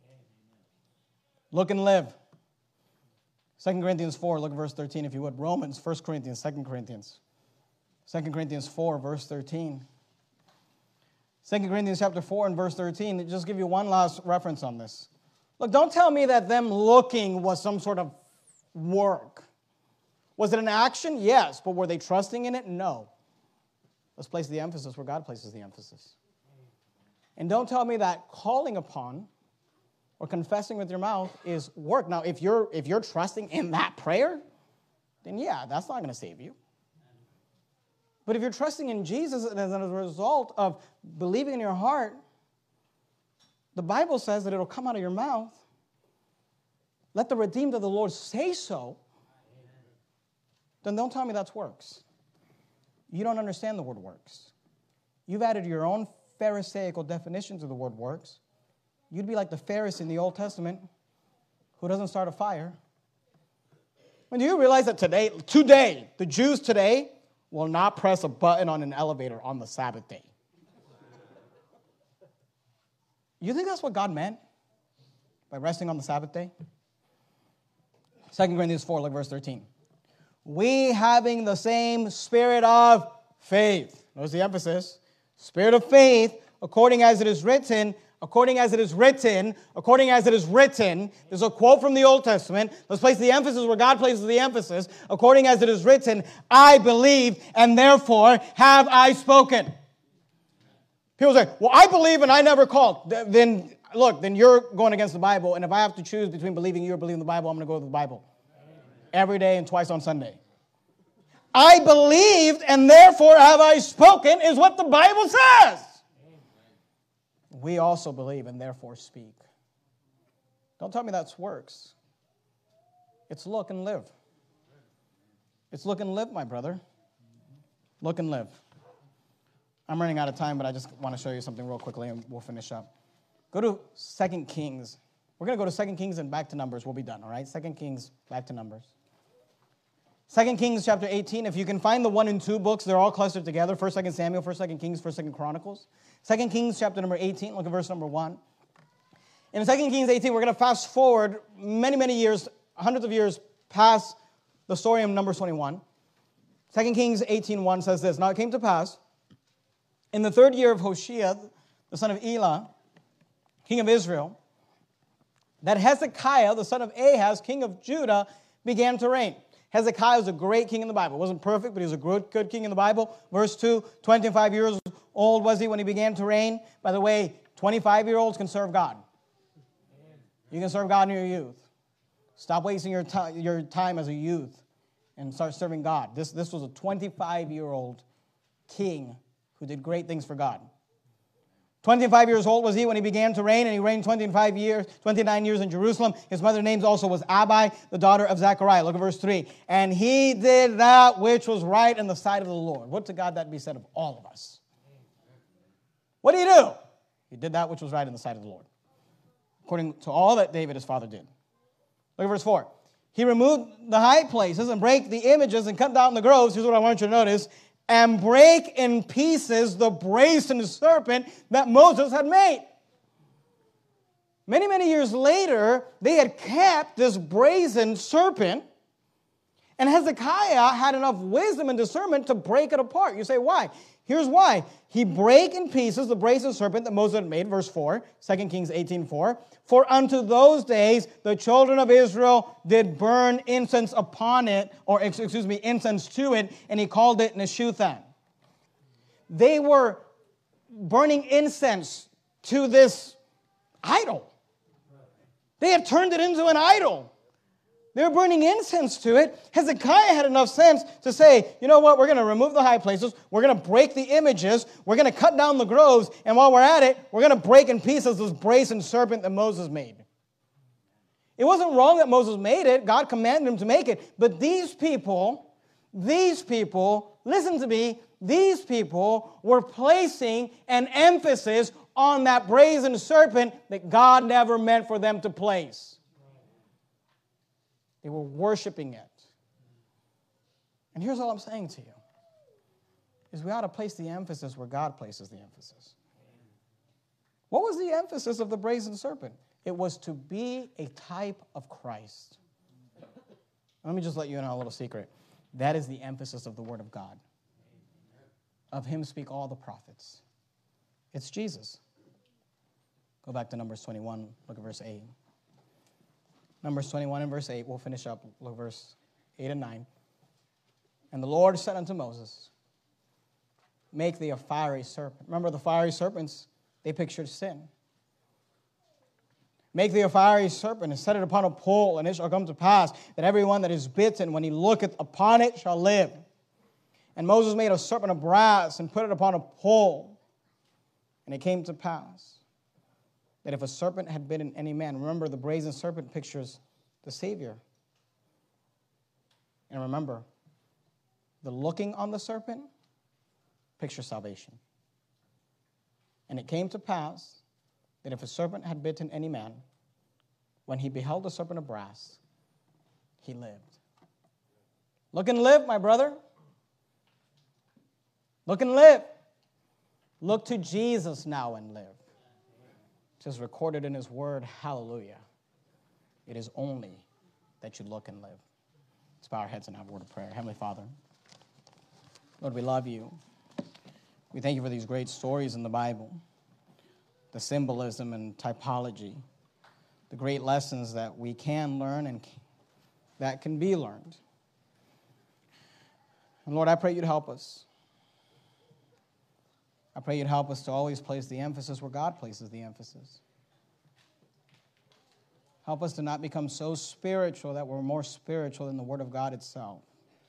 Look and live. 2 Corinthians 4, look at verse 13 if you would. Romans, 1 Corinthians, 2 Corinthians. 2 Corinthians 4, verse 13. 2 Corinthians chapter 4 and verse 13. Just give you one last reference on this. Look, don't tell me that them looking was some sort of work. Was it an action? Yes. But were they trusting in it? No. Let's place the emphasis where God places the emphasis. And don't tell me that calling upon or confessing with your mouth is work. Now, if you're trusting in that prayer, then yeah, that's not going to save you. But if you're trusting in Jesus as a result of believing in your heart, the Bible says that it'll come out of your mouth. Let the redeemed of the Lord say so. Then don't tell me that's works. You don't understand the word works. You've added your own Pharisaical definition to the word works. You'd be like the Pharisee in the Old Testament who doesn't start a fire. When do you realize that today, the Jews today will not press a button on an elevator on the Sabbath day? You think that's what God meant by resting on the Sabbath day? 2 Corinthians 4, look verse 13. We having the same spirit of faith. Notice the emphasis. Spirit of faith, according as it is written, according as it is written, according as it is written. There's a quote from the Old Testament. Let's place the emphasis where God places the emphasis. According as it is written, I believe, and therefore have I spoken. People say, well, I believe and I never called. Then you're going against the Bible. And if I have to choose between believing you or believing the Bible, I'm going to go with the Bible. Every day and twice on Sunday. I believed and therefore have I spoken is what the Bible says. We also believe and therefore speak. Don't tell me that's works. It's look and live. It's look and live, my brother. Look and live. I'm running out of time, but I just want to show you something real quickly, and we'll finish up. Go to 2 Kings. We're going to go to 2 Kings and back to Numbers. We'll be done, all right? 2 Kings, back to Numbers. 2 Kings chapter 18. If you can find the 1 and 2 books, they're all clustered together. 1st, 2nd Samuel, 1st, 2nd Kings, 1st, 2nd Chronicles. 2 Kings chapter number 18. Look at verse number 1. In 2 Kings 18, we're going to fast forward many, many years, hundreds of years past the story of Numbers 21. 2 Kings 18:1 says this. Now it came to pass, in the 3rd year of Hoshea, the son of Elah, king of Israel, that Hezekiah, the son of Ahaz, king of Judah, began to reign. Hezekiah was a great king in the Bible. He wasn't perfect, but he was a good king in the Bible. Verse 2, 25 years old was he when he began to reign. By the way, 25-year-olds can serve God. You can serve God in your youth. Stop wasting your time as a youth and start serving God. This was a 25-year-old king who did great things for God. 25 years old was he when he began to reign, and he reigned 29 years in Jerusalem. His mother's name also was Abi, the daughter of Zechariah. Look at verse 3. And he did that which was right in the sight of the Lord. What to God that be said of all of us? What did he do? He did that which was right in the sight of the Lord, according to all that David his father did. Look at verse 4. He removed the high places and brake the images and cut down the groves. Here's what I want you to notice. And break in pieces the brazen serpent that Moses had made. Many, many years later, they had kept this brazen serpent, and Hezekiah had enough wisdom and discernment to break it apart. You say, why? Here's why. He brake in pieces the brazen serpent that Moses had made, verse 4, 2 Kings 18:4. For unto those days the children of Israel did burn incense upon it, incense to it, and he called it Neshuthan. They were burning incense to this idol. They had turned it into an idol. They were burning incense to it. Hezekiah had enough sense to say, you know what, we're going to remove the high places, we're going to break the images, we're going to cut down the groves, and while we're at it, we're going to break in pieces this brazen serpent that Moses made. It wasn't wrong that Moses made it. God commanded him to make it. But these people, listen to me, these people were placing an emphasis on that brazen serpent that God never meant for them to place. They were worshiping it. And here's all I'm saying to you, is we ought to place the emphasis where God places the emphasis. What was the emphasis of the brazen serpent? It was to be a type of Christ. Let me just let you in on a little secret. That is the emphasis of the Word of God. Of him speak all the prophets. It's Jesus. Go back to Numbers 21, look at verse 8. Numbers 21 and verse 8, we'll finish up, look at verse 8 and 9. And the Lord said unto Moses, make thee a fiery serpent. Remember, the fiery serpents, they pictured sin. Make thee a fiery serpent and set it upon a pole, and it shall come to pass that everyone that is bitten, when he looketh upon it, shall live. And Moses made a serpent of brass and put it upon a pole. And it came to pass that if a serpent had bitten any man, remember the brazen serpent pictures the Savior. And remember, the looking on the serpent pictures salvation. And it came to pass that if a serpent had bitten any man, when he beheld the serpent of brass, he lived. Look and live, my brother. Look and live. Look to Jesus now and live. It is recorded in his word, hallelujah. It is only that you look and live. Let's bow our heads and have a word of prayer. Heavenly Father, Lord, we love you. We thank you for these great stories in the Bible, the symbolism and typology, the great lessons that we can learn and that can be learned. And Lord, I pray you'd help us. I pray you'd help us to always place the emphasis where God places the emphasis. Help us to not become so spiritual that we're more spiritual than the Word of God itself.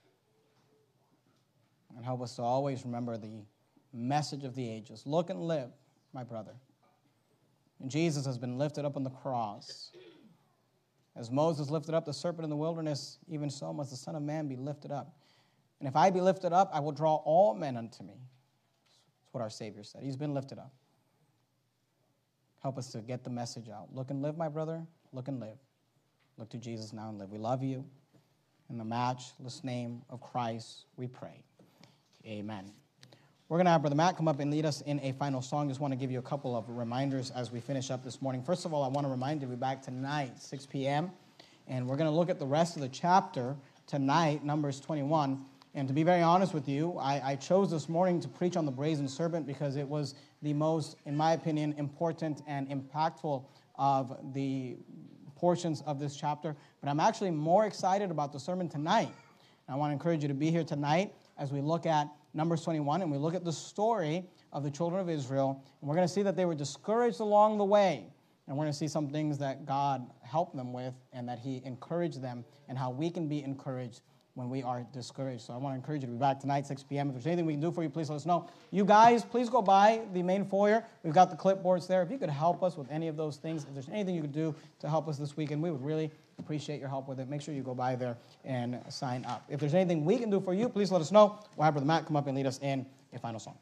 And help us to always remember the message of the ages. Look and live, my brother. And Jesus has been lifted up on the cross. As Moses lifted up the serpent in the wilderness, even so must the Son of Man be lifted up. And if I be lifted up, I will draw all men unto me. That's what our Savior said. He's been lifted up. Help us to get the message out. Look and live, my brother. Look and live. Look to Jesus now and live. We love you. In the matchless name of Christ, we pray. Amen. We're going to have Brother Matt come up and lead us in a final song. Just want to give you a couple of reminders as we finish up this morning. First of all, I want to remind you, we'll be back tonight, 6 p.m., and we're going to look at the rest of the chapter tonight, Numbers 21. And to be very honest with you, I chose this morning to preach on the brazen serpent because it was the most, in my opinion, important and impactful of the portions of this chapter. But I'm actually more excited about the sermon tonight. And I want to encourage you to be here tonight as we look at Numbers 21, and we look at the story of the children of Israel, and we're going to see that they were discouraged along the way, and we're going to see some things that God helped them with and that he encouraged them, and how we can be encouraged when we are discouraged. So I want to encourage you to be back tonight, 6 p.m. If there's anything we can do for you, please let us know. You guys, please go by the main foyer. We've got the clipboards there. If you could help us with any of those things, if there's anything you could do to help us this weekend, we would really appreciate your help with it. Make sure you go by there and sign up. If there's anything we can do for you, please let us know. We'll have Brother Matt come up and lead us in a final song.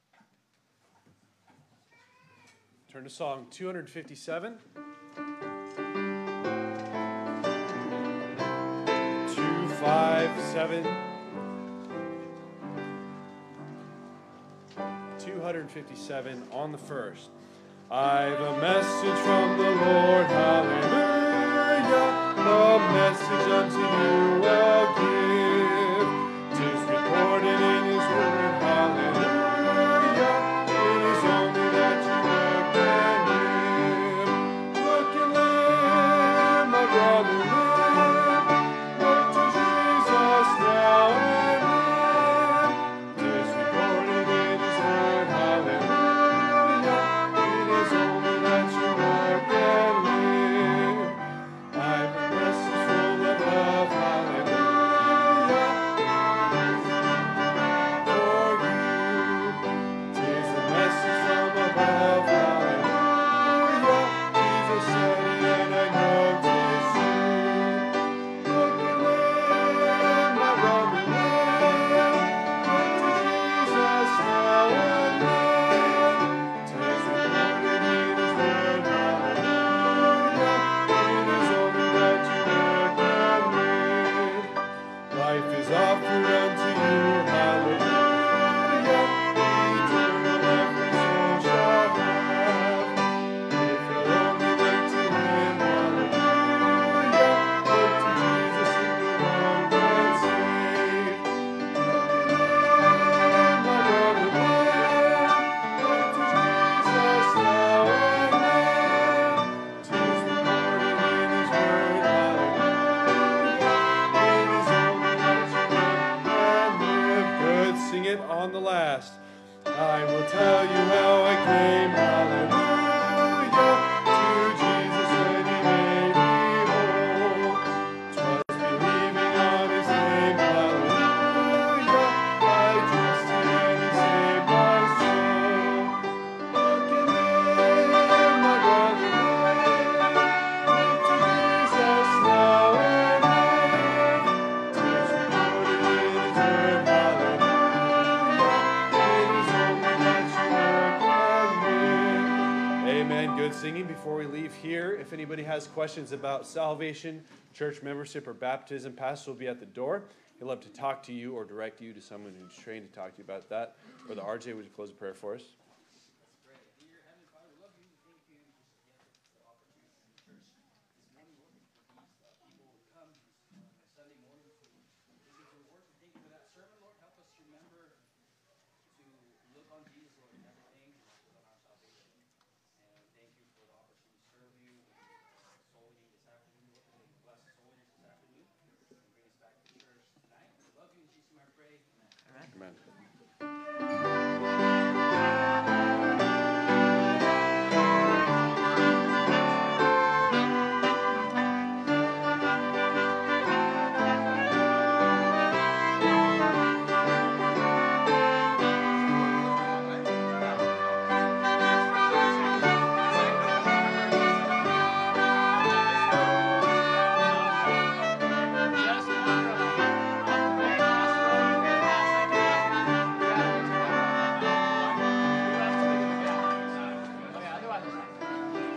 Turn to Song 257. 257. 257 on the first. I've a message from the Lord, hallelujah. A message unto you I'll give. 'Tis recorded in his word, hallelujah. It is only that you look and live. Look and live, my brother, live. Look to Jesus now and live. 'Tis recorded in his word, hallelujah. It is only that you look and live. I'm a message full of love, hallelujah, for you. 'Tis a message from above, hallelujah. Jesus said it and I know 'tis true. Look and live, my brother, live. Look to Jesus now and live. 'Tis recorded in his word, hallelujah. It is only that you look and live. Life is offered unto you, hallelujah. Eternal life your soul shall have. If you'll only look to him, hallelujah. Look to Jesus and the one can save. Look and live, my brother, live. Look to Jesus now and live. 'Tis recorded in his word, hallelujah. It is only that you look and live. Good, sing it on the last. I will tell you how I came, hallelujah, to Jesus when he made me whole. 'Twas believing on his name, hallelujah. I trusted and he saved my soul. Look and live, my brother, live. Look to Jesus now and live. 'Tis recorded in his word, hallelujah. It is only that you look and live. Amen. Good singing. Before we leave here, if anybody has questions about salvation, church membership, or baptism, Pastor will be at the door. He'll love to talk to you or direct you to someone who's trained to talk to you about that. Brother RJ, would you close a prayer for us? Amen.